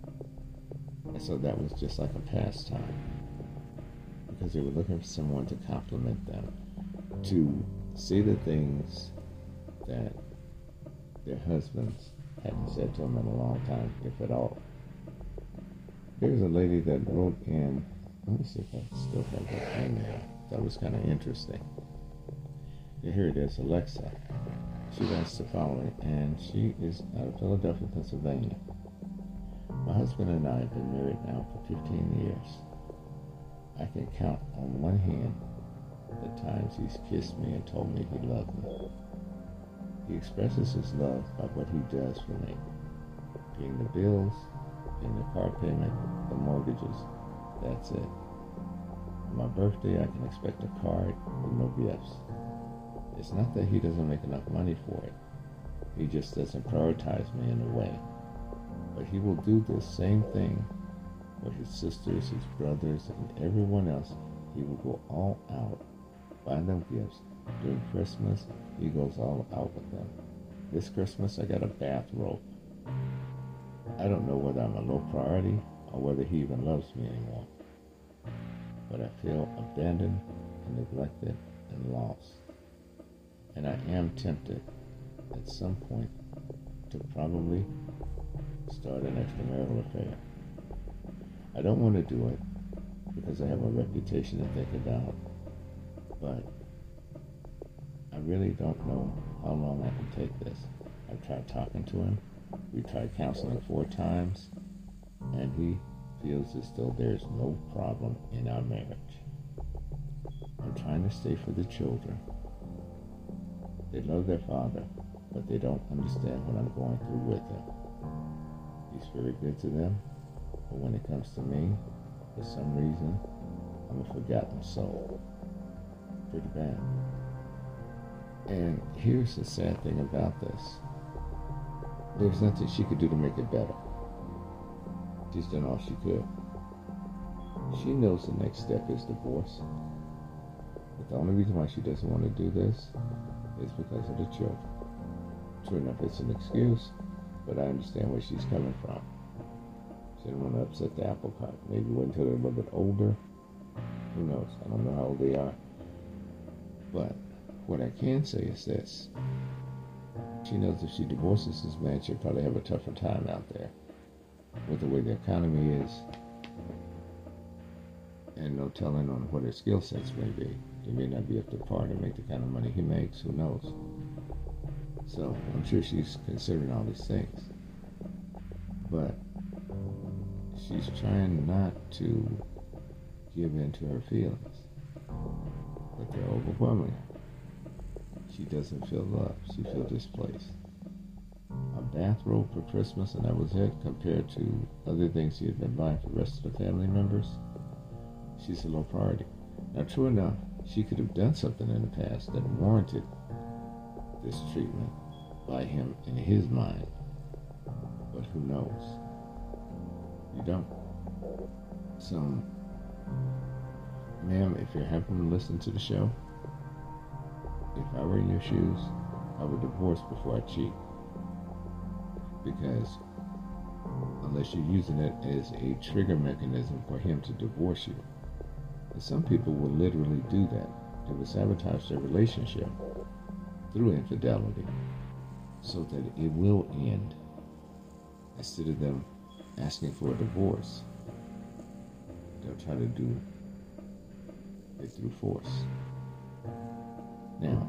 And so that was just like a pastime, because they were looking for someone to compliment them, to say the things that their husbands hadn't said to them in a long time, if at all. There's a lady that wrote in, let me see if I still have that email. That was kind of interesting. Yeah, here it is, Alexa. She writes the following, and she is out of Philadelphia, Pennsylvania. My husband and I have been married now for fifteen years. I can count on one hand the times he's kissed me and told me he loved me. He expresses his love by what he does for me, paying the bills, paying the car payment, the mortgages. That's it. On my birthday, I can expect a card with no gifts. It's not that he doesn't make enough money for it. He just doesn't prioritize me in a way. But he will do the same thing for his sisters, his brothers, and everyone else. He will go all out, buy them gifts. During Christmas, he goes all out with them. This Christmas, I got a bathrobe. I don't know whether I'm a low priority or whether he even loves me anymore. But I feel abandoned and neglected and lost. And I am tempted at some point to probably start an extramarital affair. I don't want to do it because I have a reputation to think about, but I really don't know how long I can take this. I've tried talking to him. We tried counseling four times, and he feels as though there's no problem in our marriage. I'm trying to stay for the children. They love their father, but they don't understand what I'm going through with him. He's very good to them, but when it comes to me, for some reason, I'm a forgotten soul. Pretty bad. And here's the sad thing about this. There's nothing she could do to make it better. She's done all she could. She knows the next step is divorce. But the only reason why she doesn't want to do this is because of the children. True enough, it's an excuse, but I understand where she's coming from. She didn't want to upset the apple cart. Maybe wait until they're a little bit older. Who knows? I don't know how old they are. But what I can say is this. She knows if she divorces this man, she'll probably have a tougher time out there with the way the economy is, and no telling on what her skill sets may be. He may not be up to par to make the kind of money he makes. Who knows? So I'm sure she's considering all these things, but she's trying not to give in to her feelings, but they're overwhelming her. She doesn't feel loved. She feels displaced. A bathrobe for Christmas, and that was it, compared to other things she had been buying for the rest of the family members. She's a low priority. Now, true enough, she could have done something in the past that warranted this treatment by him in his mind. But who knows? You don't. So, ma'am, if you're having to listen to the show, if I were in your shoes, I would divorce before I cheat. Because unless you're using it as a trigger mechanism for him to divorce you. And some people will literally do that. They will sabotage their relationship through infidelity so that it will end instead of them asking for a divorce. They'll try to do it through force. Now,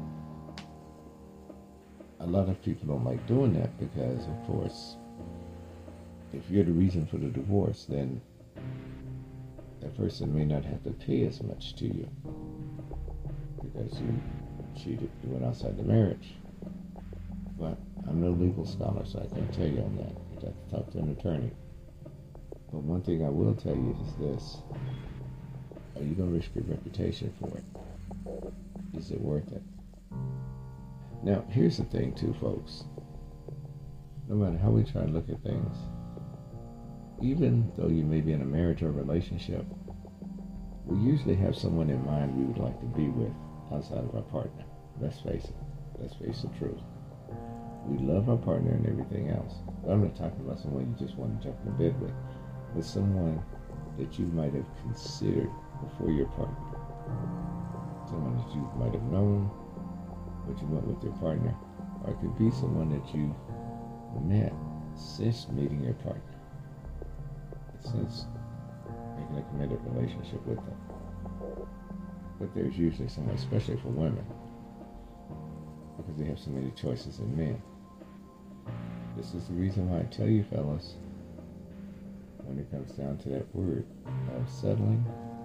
a lot of people don't like doing that because, of course, if you're the reason for the divorce, then that person may not have to pay as much to you because you cheated, you went outside the marriage. But I'm no legal scholar, so I can't tell you on that. You'd have to talk to an attorney. But one thing I will tell you is this. Are you going to risk your reputation for it? Is it worth it? Now, here's the thing too, folks. No matter how we try to look at things, even though you may be in a marriage or relationship, we usually have someone in mind we would like to be with outside of our partner. Let's face it. Let's face the truth. We love our partner and everything else. But I'm not talking about someone you just want to jump in bed with, but someone that you might have considered before your partner. Someone that you might have known, but you went with your partner. Or it could be someone that you met since meeting your partner, since making a committed relationship with them. But there's usually someone, especially for women, because they have so many choices in men. This is the reason why I tell you, fellas, when it comes down to that word of settling,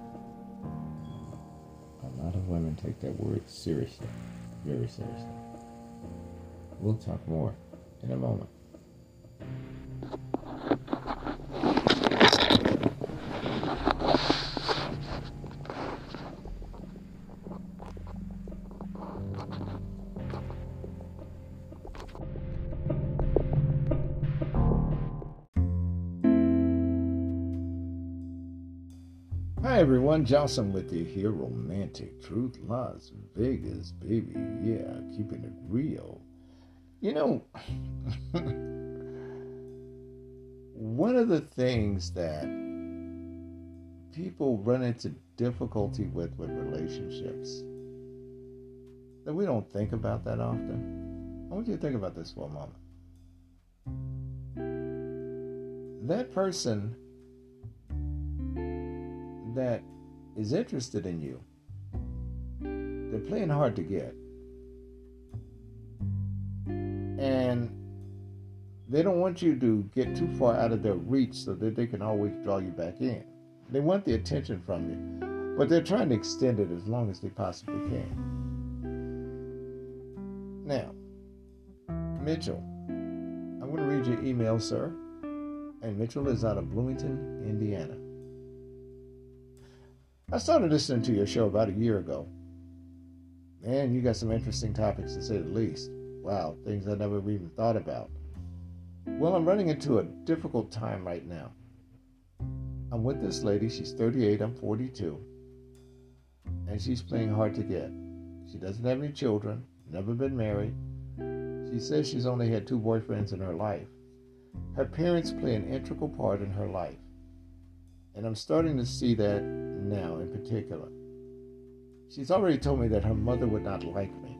a lot of women take that word seriously, very seriously. We'll talk more in a moment. Hi everyone, Johnson with you here, Romantic Truth Las Vegas, baby, yeah, keeping it real. You know, one of the things that people run into difficulty with with relationships that we don't think about that often, I want you to think about this for a moment. That person that is interested in you, they're playing hard to get. And they don't want you to get too far out of their reach so that they can always draw you back in. They want the attention from you, but they're trying to extend it as long as they possibly can. Now, Mitchell, I'm going to read your email, sir. And Mitchell is out of Bloomington, Indiana. I started listening to your show about a year ago. Man, you got some interesting topics to say the least. Wow, things I never even thought about. Well, I'm running into a difficult time right now. I'm with this lady, she's thirty-eight, I'm forty-two. And she's playing hard to get. She doesn't have any children, never been married. She says she's only had two boyfriends in her life. Her parents play an integral part in her life. And I'm starting to see that now in particular. She's already told me that her mother would not like me.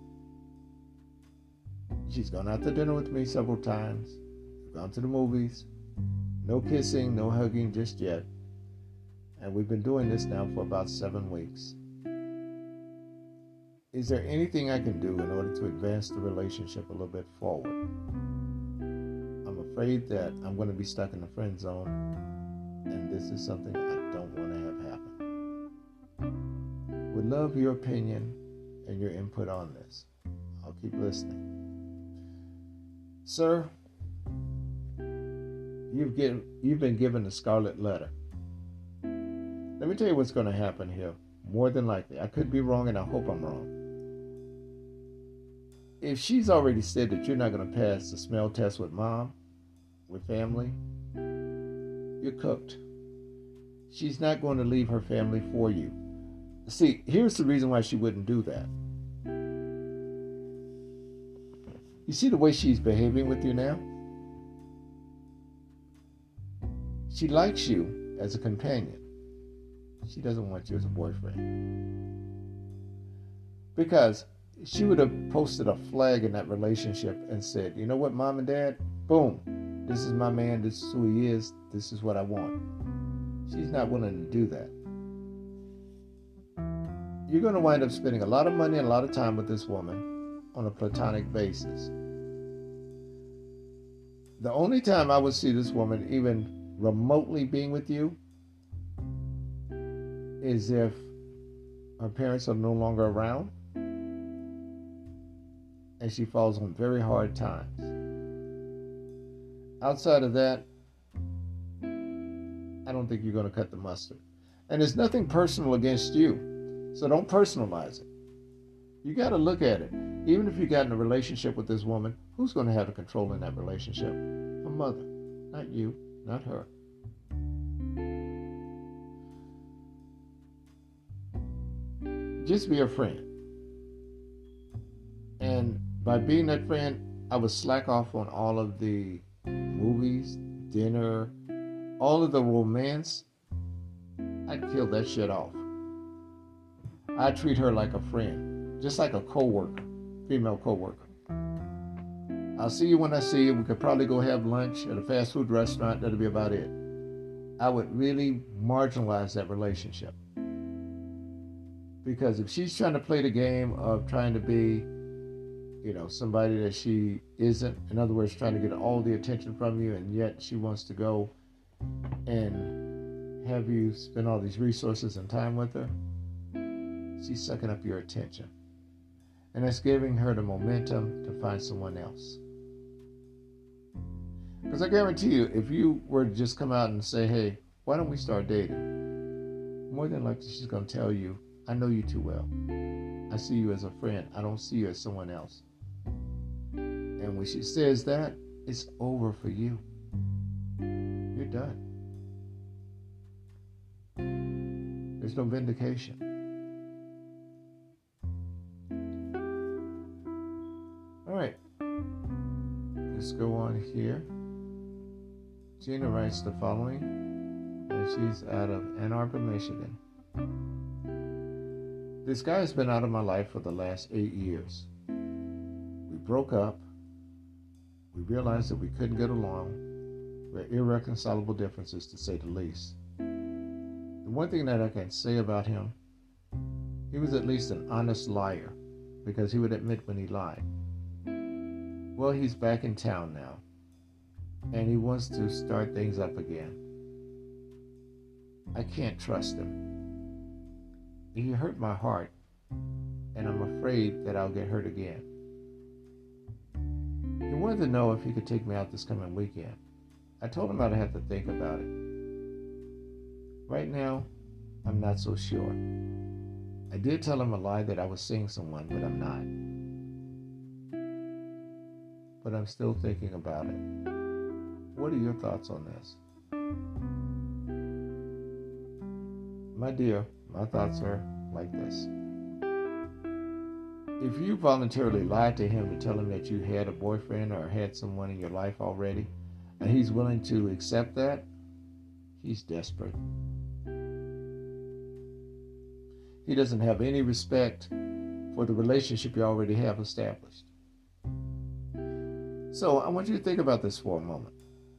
She's gone out to dinner with me several times. We've gone to the movies. No kissing, no hugging just yet. And we've been doing this now for about seven weeks. Is there anything I can do in order to advance the relationship a little bit forward? I'm afraid that I'm going to be stuck in the friend zone, and this is something I don't want to have happen. Would love your opinion and your input on this. I'll keep listening. Sir, you've, given, you've been given the scarlet letter. Let me tell you what's going to happen here. More than likely. I could be wrong, and I hope I'm wrong. If she's already said that you're not going to pass the smell test with mom, with family, you're cooked. She's not going to leave her family for you. See, here's the reason why she wouldn't do that. You see the way she's behaving with you now? she likes you as a companion. She doesn't want you as a boyfriend. Because she would have posted a flag in that relationship and said, you know what, Mom and Dad? Boom. This is my man. This is who he is. This is what I want. She's not willing to do that. You're going to wind up spending a lot of money and a lot of time with this woman on a platonic basis. The only time I would see this woman even remotely being with you is if her parents are no longer around and she falls on very hard times. Outside of that, I don't think you're going to cut the mustard. And there's nothing personal against you, so don't personalize it. You got to look at it. Even if you got in a relationship with this woman, who's going to have the control in that relationship? Her mother, not you, not her. Just be a friend. And by being that friend, I would slack off on all of the movies, dinner, all of the romance. I'd kill that shit off. I'd treat her like a friend, just like a co-worker, female co-worker. I'll see you when I see you. We could probably go have lunch at a fast food restaurant. That'll be about it. I would really marginalize that relationship. Because if she's trying to play the game of trying to be, you know, somebody that she isn't, in other words, trying to get all the attention from you, and yet she wants to go and have you spend all these resources and time with her, she's sucking up your attention. And that's giving her the momentum to find someone else. Because I guarantee you, if you were to just come out and say, hey, why don't we start dating? More than likely she's going to tell you, I know you too well. I see you as a friend. I don't see you as someone else. And when she says that, it's over for you. You're done. There's no vindication. All right. Let's go on here. Gina writes the following, and she's out of Ann Arbor, Michigan. This guy has been out of my life for the last eight years. We broke up. We realized that we couldn't get along. We had irreconcilable differences, to say the least. The one thing that I can say about him, he was at least an honest liar, because he would admit when he lied. Well, he's back in town now, and he wants to start things up again. I can't trust him. He hurt my heart, and I'm afraid that I'll get hurt again. He wanted to know if he could take me out this coming weekend. I told him I'd have to think about it. Right now, I'm not so sure. I did tell him a lie that I was seeing someone, but I'm not. But I'm still thinking about it. What are your thoughts on this? My dear, my thoughts are like this. If you voluntarily lied to him to tell him that you had a boyfriend or had someone in your life already, and he's willing to accept that, he's desperate. He doesn't have any respect for the relationship you already have established. So I want you to think about this for a moment.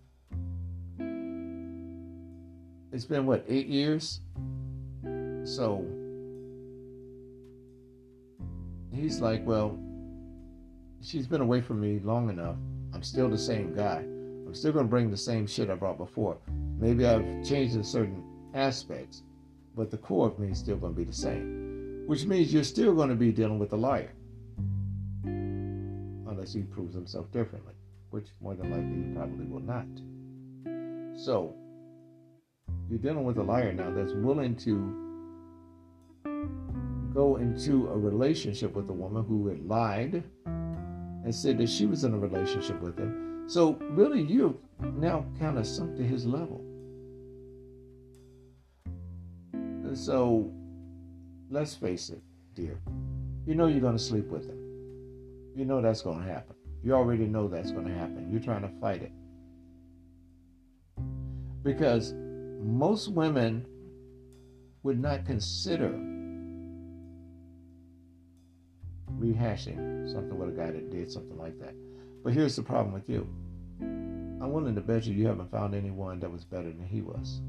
It's been, what, eight years? So he's like, well, she's been away from me long enough. I'm still the same guy. I'm still going to bring the same shit I brought before. Maybe I've changed in certain aspects, but the core of me is still going to be the same. Which means you're still going to be dealing with a liar. Unless he proves himself differently, which more than likely he probably will not. So, you're dealing with a liar now that's willing to go into a relationship with a woman who had lied and said that she was in a relationship with him. So really, you've now kind of sunk to his level. And so let's face it, dear. You know you're going to sleep with him. You know that's going to happen. You already know that's going to happen. You're trying to fight it. Because most women would not consider rehashing something with a guy that did something like that. But here's the problem with you. I'm willing to bet you you haven't found anyone that was better than he was.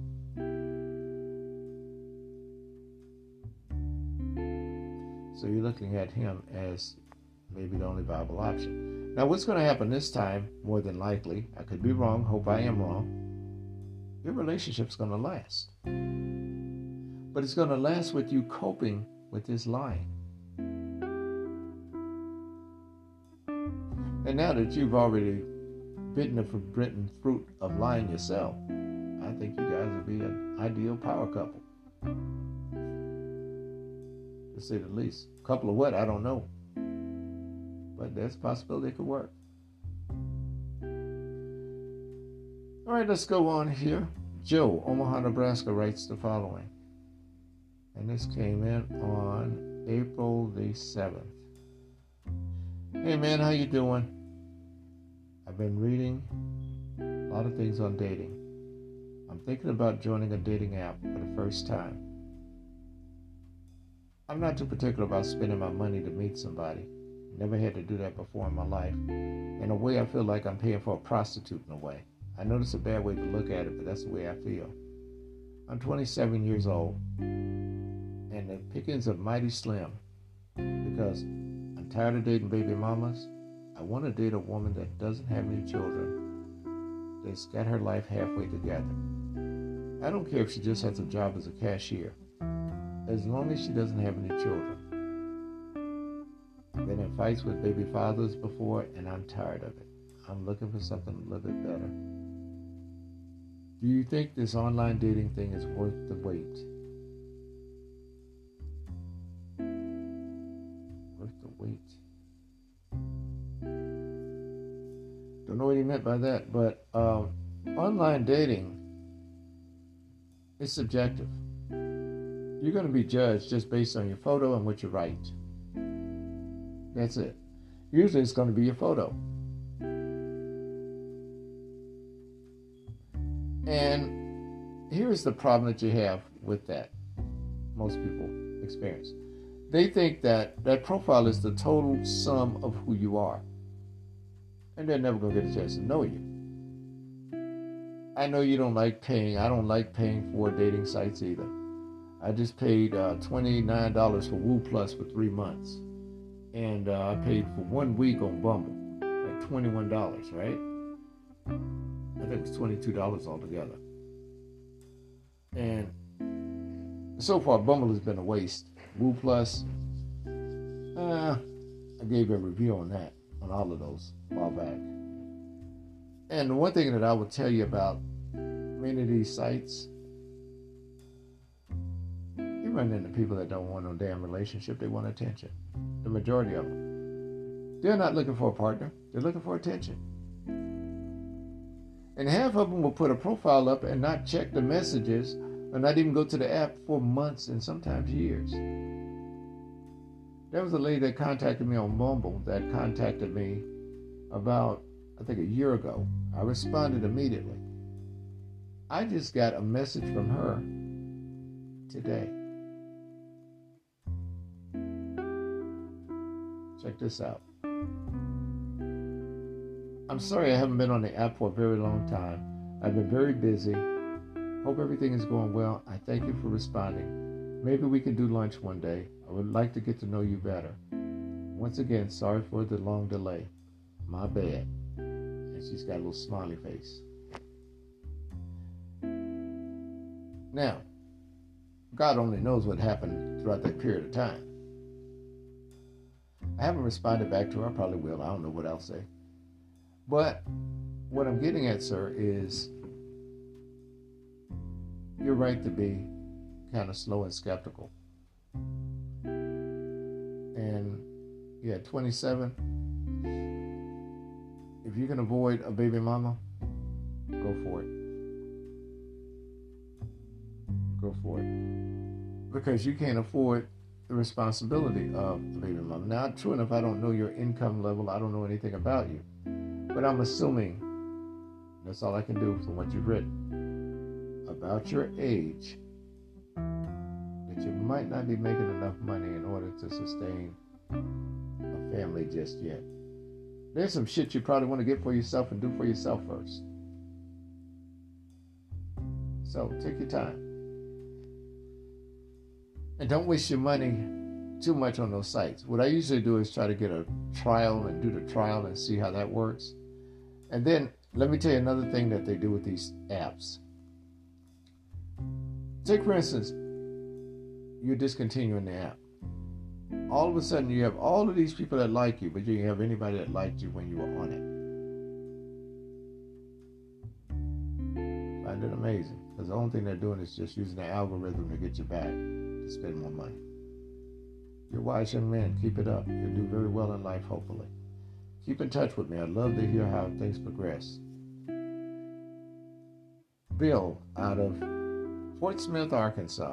So you're looking at him as maybe the only viable option. Now, what's going to happen this time, more than likely, I could be wrong, hope I am wrong, your relationship's going to last. But it's going to last with you coping with this lying. And now that you've already bitten the forbidden fruit of lying yourself, I think you guys would be an ideal power couple. To say the least. Couple of what? I don't know. But there's a possibility it could work. All right, let's go on here. Joe, Omaha, Nebraska, writes the following. And this came in on April the seventh. Hey, man, how you doing? I've been reading a lot of things on dating. I'm thinking about joining a dating app for the first time. I'm not too particular about spending my money to meet somebody. Never had to do that before in my life. In a way, I feel like I'm paying for a prostitute in a way. I know it's a bad way to look at it, but that's the way I feel. I'm twenty-seven years old, and the pickings are mighty slim because I'm tired of dating baby mamas. I want to date a woman that doesn't have any children, that's got her life halfway together. I don't care if she just has a job as a cashier, as long as she doesn't have any children. I've been in fights with baby fathers before, and I'm tired of it. I'm looking for something a little bit better. Do you think this online dating thing is worth the wait? Worth the wait. Don't know what he meant by that, but um, online dating is subjective. You're going to be judged just based on your photo and what you write. That's it. Usually it's going to be your photo. And here's the problem that you have with that. Most people experience. They think that that profile is the total sum of who you are. And they're never going to get a chance to know you. I know you don't like paying. I don't like paying for dating sites either. I just paid uh, twenty-nine dollars for Woo Plus for three months. And uh, I paid for one week on Bumble at twenty-one dollars, right? I think it was twenty-two dollars altogether. And so far, Bumble has been a waste. Woo Plus, uh, I gave a review on that, on all of those a while back. And the one thing that I would tell you about many of these sites, you run into people that don't want no damn relationship. They want attention. The majority of them. They're not looking for a partner. They're looking for attention. And half of them will put a profile up and not check the messages or not even go to the app for months and sometimes years. There was a lady that contacted me on Bumble that contacted me about, I think, a year ago. I responded immediately. I just got a message from her today. Check this out. I'm sorry I haven't been on the app for a very long time. I've been very busy. Hope everything is going well. I thank you for responding. Maybe we can do lunch one day. I would like to get to know you better. Once again, sorry for the long delay. My bad. And she's got a little smiley face. Now, God only knows what happened throughout that period of time. I haven't responded back to her. I probably will. I don't know what I'll say. But what I'm getting at, sir, is you're right to be kind of slow and skeptical. And yeah, twenty-seven. If you can avoid a baby mama, go for it. Go for it. Because you can't afford the responsibility of the baby mama. Now, true enough, I don't know your income level. I don't know anything about you. But I'm assuming that's all I can do from what you've written. about your age that you might not be making enough money in order to sustain a family just yet. There's some shit you probably want to get for yourself and do for yourself first. So take your time. And don't waste your money too much on those sites. What I usually do is try to get a trial and do the trial and see how that works. And then let me tell you another thing that they do with these apps. Take, for instance, you're discontinuing the app. All of a sudden, you have all of these people that like you, but you didn't have anybody that liked you when you were on it. Find it amazing. Because the only thing they're doing is just using the algorithm to get you back to spend more money. You're a wise young man. Keep it up. You'll do very well in life, hopefully. Keep in touch with me. I'd love to hear how things progress. Bill out of Fort Smith, Arkansas.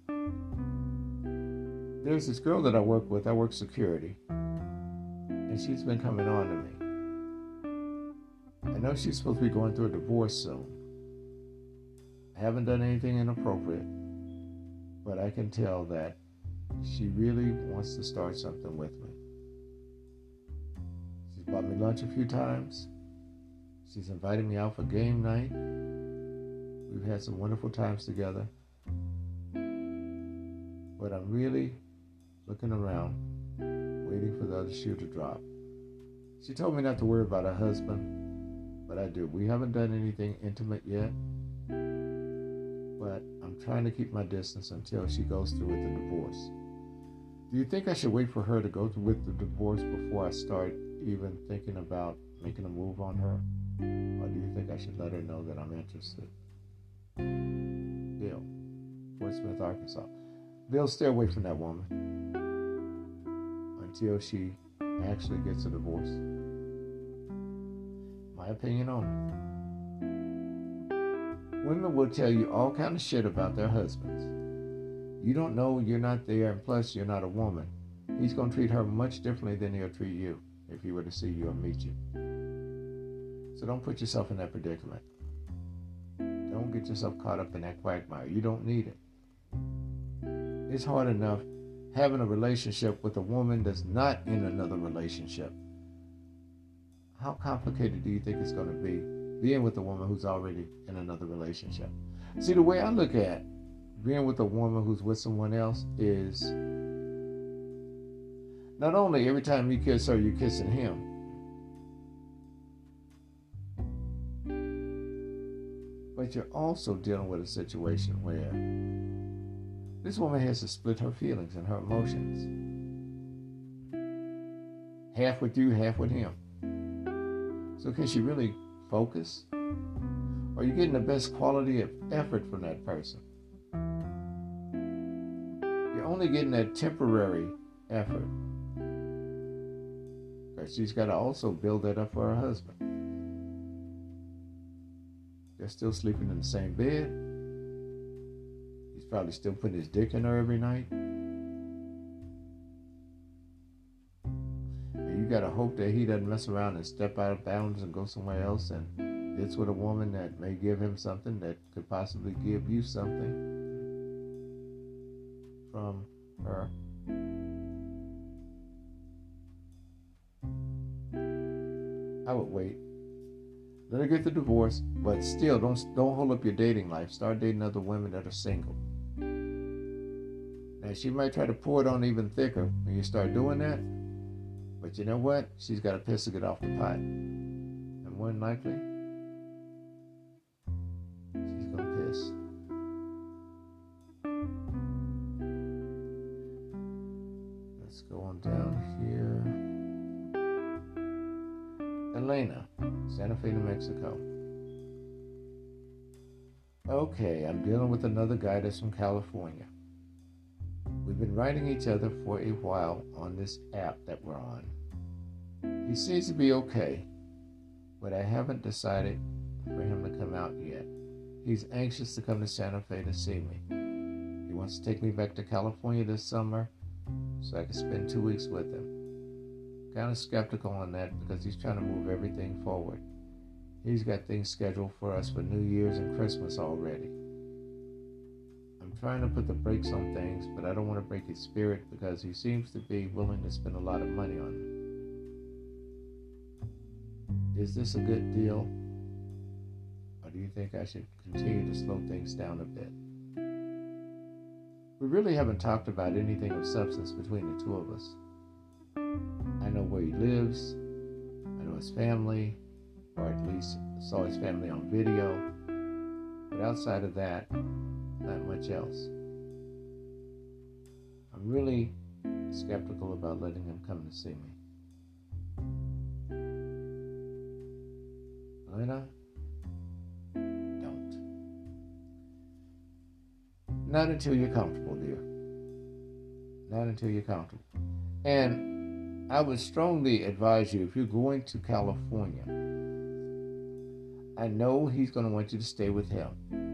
There's this girl that I work with. I work security. And she's been coming on to me. I know she's supposed to be going through a divorce soon. I haven't done anything inappropriate. But I can tell that she really wants to start something with me. She's bought me lunch a few times. She's invited me out for game night. We've had some wonderful times together. But I'm really looking around, waiting for the other shoe to drop. She told me not to worry about her husband, but I do. We haven't done anything intimate yet, but I'm trying to keep my distance until she goes through with the divorce. Do you think I should wait for her to go through with the divorce before I start even thinking about making a move on her? Or do you think I should let her know that I'm interested? Bill, Fort Smith, Arkansas. Bill, stay away from that woman until she actually gets a divorce. My opinion on it. Women will tell you all kind of shit about their husbands. You don't know, you're not there, and plus you're not a woman. He's going to treat her much differently than he'll treat you if he were to see you or meet you. So don't put yourself in that predicament. Don't get yourself caught up in that quagmire. You don't need it. It's hard enough having a relationship with a woman that's not in another relationship. How complicated do you think it's going to be being with a woman who's already in another relationship? See, the way I look at being with a woman who's with someone else is not only every time you kiss her, you're kissing him. But you're also dealing with a situation where this woman has to split her feelings and her emotions. Half with you, half with him. So can she really focus? Are you getting the best quality of effort from that person? You're only getting that temporary effort. Because she's got to also build that up for her husband. They're still sleeping in the same bed. He's probably still putting his dick in her every night. And you got to hope that he doesn't mess around and step out of bounds and go somewhere else and it's with a woman that may give him something that could possibly give you something from her. I would wait. Let her get the divorce, but still don't don't hold up your dating life. Start dating other women that are single. Now she might try to pour it on even thicker when you start doing that, but you know what? She's got to piss to get off the pot, and more than likely, she's gonna piss. Let's go on down here. Elena, Santa Fe, New Mexico. Okay, I'm dealing with another guy that's from California. We've been writing each other for a while on this app that we're on. He seems to be okay, but I haven't decided for him to come out yet. He's anxious to come to Santa Fe to see me. He wants to take me back to California this summer so I can spend two weeks with him. Kind of skeptical on that because he's trying to move everything forward. He's got things scheduled for us for New Year's and Christmas already. I'm trying to put the brakes on things, but I don't want to break his spirit because he seems to be willing to spend a lot of money on me. Is this a good deal? Or do you think I should continue to slow things down a bit? We really haven't talked about anything of substance between the two of us. I know where he lives. I know his family, or at least saw his family on video. But outside of that, not much else. I'm really skeptical about letting him come to see me. Elena, don't. Not until you're comfortable, dear. Not until you're comfortable. And I would strongly advise you, if you're going to California, I know he's going to want you to stay with him.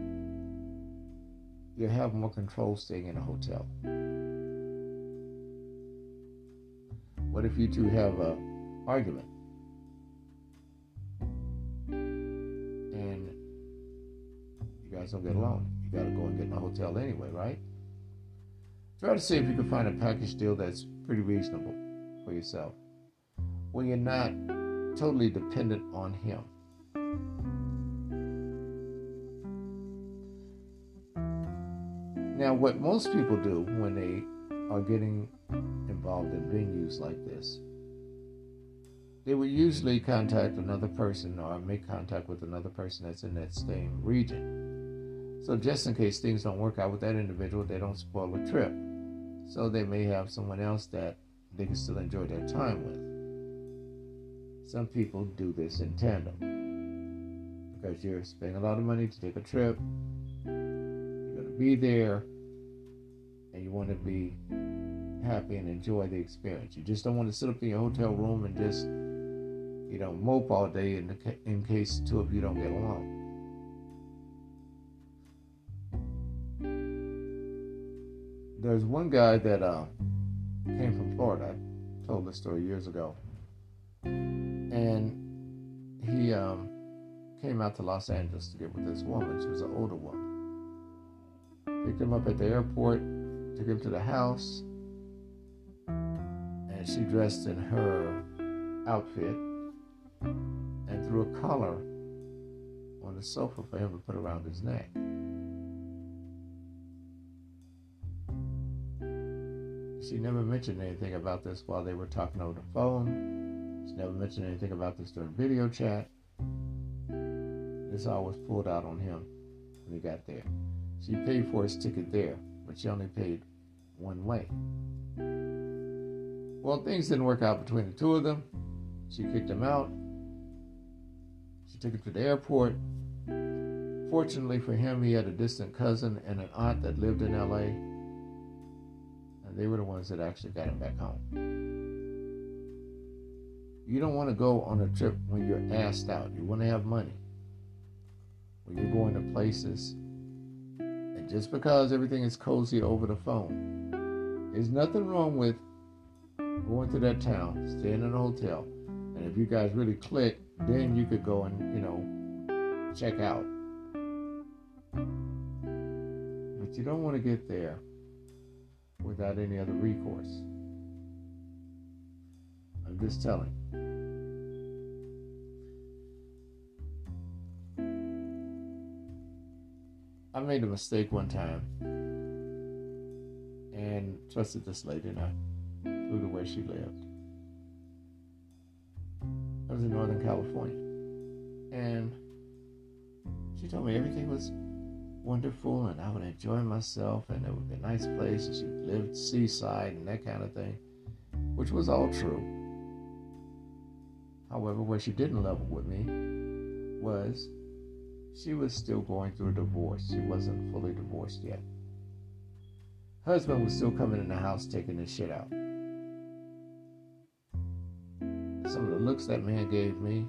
You'll have more control staying in a hotel. What if you two have an argument? And you guys don't get along. You got to go and get in a hotel anyway, right? Try to see if you can find a package deal that's pretty reasonable for yourself, where you're not totally dependent on him. Now, what most people do when they are getting involved in venues like this, they would usually contact another person or make contact with another person that's in that same region. So just in case things don't work out with that individual, they don't spoil the trip. So they may have someone else that they can still enjoy their time with. Some people do this in tandem because you're spending a lot of money to take a trip. Be there, and you want to be happy and enjoy the experience. You just don't want to sit up in your hotel room and just, you know, mope all day in, the, in case the two of you don't get along. There's one guy that uh, came from Florida. I told this story years ago, and he um, came out to Los Angeles to get with this woman. She was an older woman. Picked him up at the airport, took him to the house, and she dressed in her outfit and threw a collar on the sofa for him to put around his neck. She never mentioned anything about this while they were talking over the phone. She never mentioned anything about this during video chat. This all was pulled out on him when he got there. She paid for his ticket there, but she only paid one way. Well, things didn't work out between the two of them. She kicked him out. She took him to the airport. Fortunately for him, he had a distant cousin and an aunt that lived in L A, and they were the ones that actually got him back home. You don't want to go on a trip when you're assed out. You want to have money. When you're going to places, and just because everything is cozy over the phone, there's nothing wrong with going to that town, staying in a hotel, and if you guys really click, then you could go and, you know, check out. But you don't want to get there without any other recourse. I'm just telling. I made a mistake one time and trusted this lady, and I flew to where she lived. I was in Northern California, and she told me everything was wonderful and I would enjoy myself and it would be a nice place and she lived seaside and that kind of thing, which was all true. However, where she didn't level with me was she was still going through a divorce. She wasn't fully divorced yet. Husband was still coming in the house taking his shit out. Some of the looks that man gave me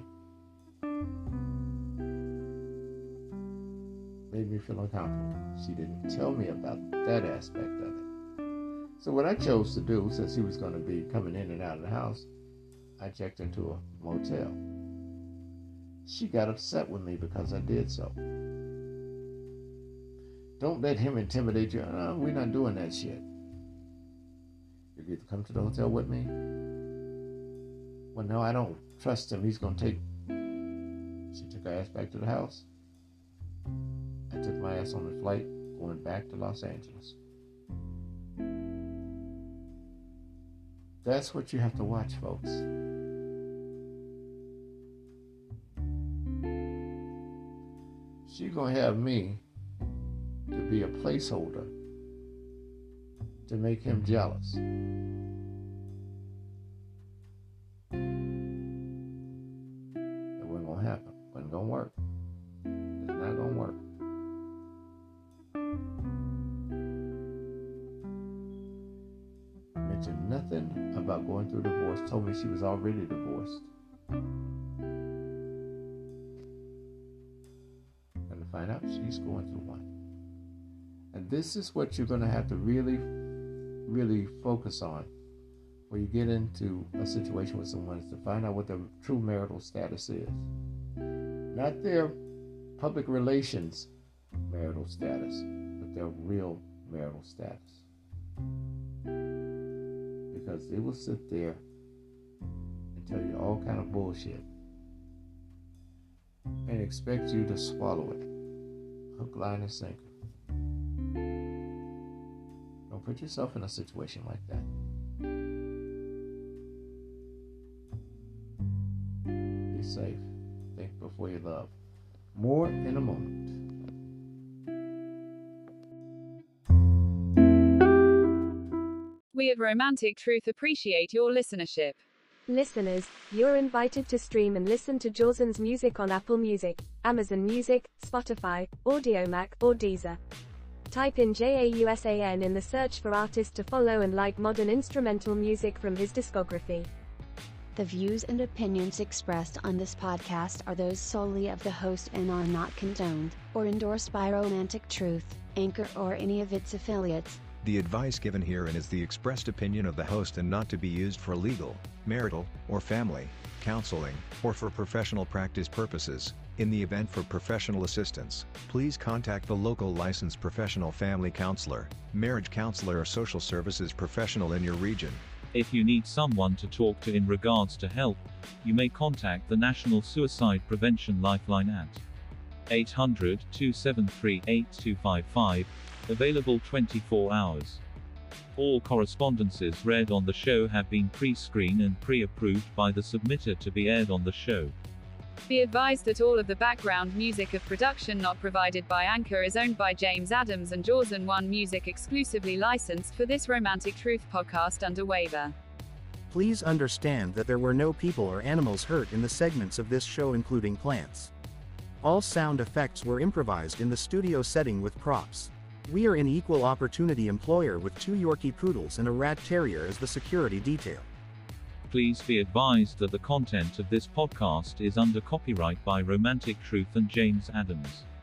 made me feel uncomfortable. She didn't tell me about that aspect of it. So what I chose to do, since he was going to be coming in and out of the house, I checked into a motel. She got upset with me because I did so. Don't let him intimidate you. Oh, we're not doing that shit. You get to come to the hotel with me. Well, no, I don't trust him. He's going to take... She took her ass back to the house. I took my ass on the flight going back to Los Angeles. That's what you have to watch, folks. She's going to have me to be a placeholder to make him jealous. It wasn't going to happen. It wasn't going to work. It's not going to work. Mentioned nothing about going through divorce. Told me she was already divorced. And to find out she's going through one. And this is what you're going to have to really, really focus on when you get into a situation with someone, is to find out what their true marital status is. Not their public relations marital status, but their real marital status. Because they will sit there and tell you all kind of bullshit and expect you to swallow it. Hook, line, and sinker. Don't put yourself in a situation like that. Be safe. Think before you love. More in a moment. We at Romantic Truth appreciate your listenership. Listeners, you're invited to stream and listen to Jawson's music on Apple Music, Amazon Music, Spotify, Audiomack, or Deezer. Type in J A U S A N in the search for artist to follow and like modern instrumental music from his discography. The views and opinions expressed on this podcast are those solely of the host and are not condoned or endorsed by Romantic Truth, Anchor, or any of its affiliates. The advice given herein is the expressed opinion of the host and not to be used for legal, marital, or family counseling, or for professional practice purposes. In the event for professional assistance, please contact the local licensed professional family counselor, marriage counselor, or social services professional in your region. If you need someone to talk to in regards to help, you may contact the National Suicide Prevention Lifeline at eight hundred, two seven three, eight two five five, available twenty-four hours. All correspondences read on the show have been pre-screened and pre-approved by the submitter to be aired on the show. Be advised that all of the background music of production not provided by Anchor is owned by James Adams and Jawson One Music, exclusively licensed for this Romantic Truth podcast under waiver. Please understand that there were no people or animals hurt in the segments of this show, including plants. All sound effects were improvised in the studio setting with props. We are an equal opportunity employer with two Yorkie Poodles and a Rat Terrier as the security detail. Please be advised that the content of this podcast is under copyright by Romantic Truth and James Adams.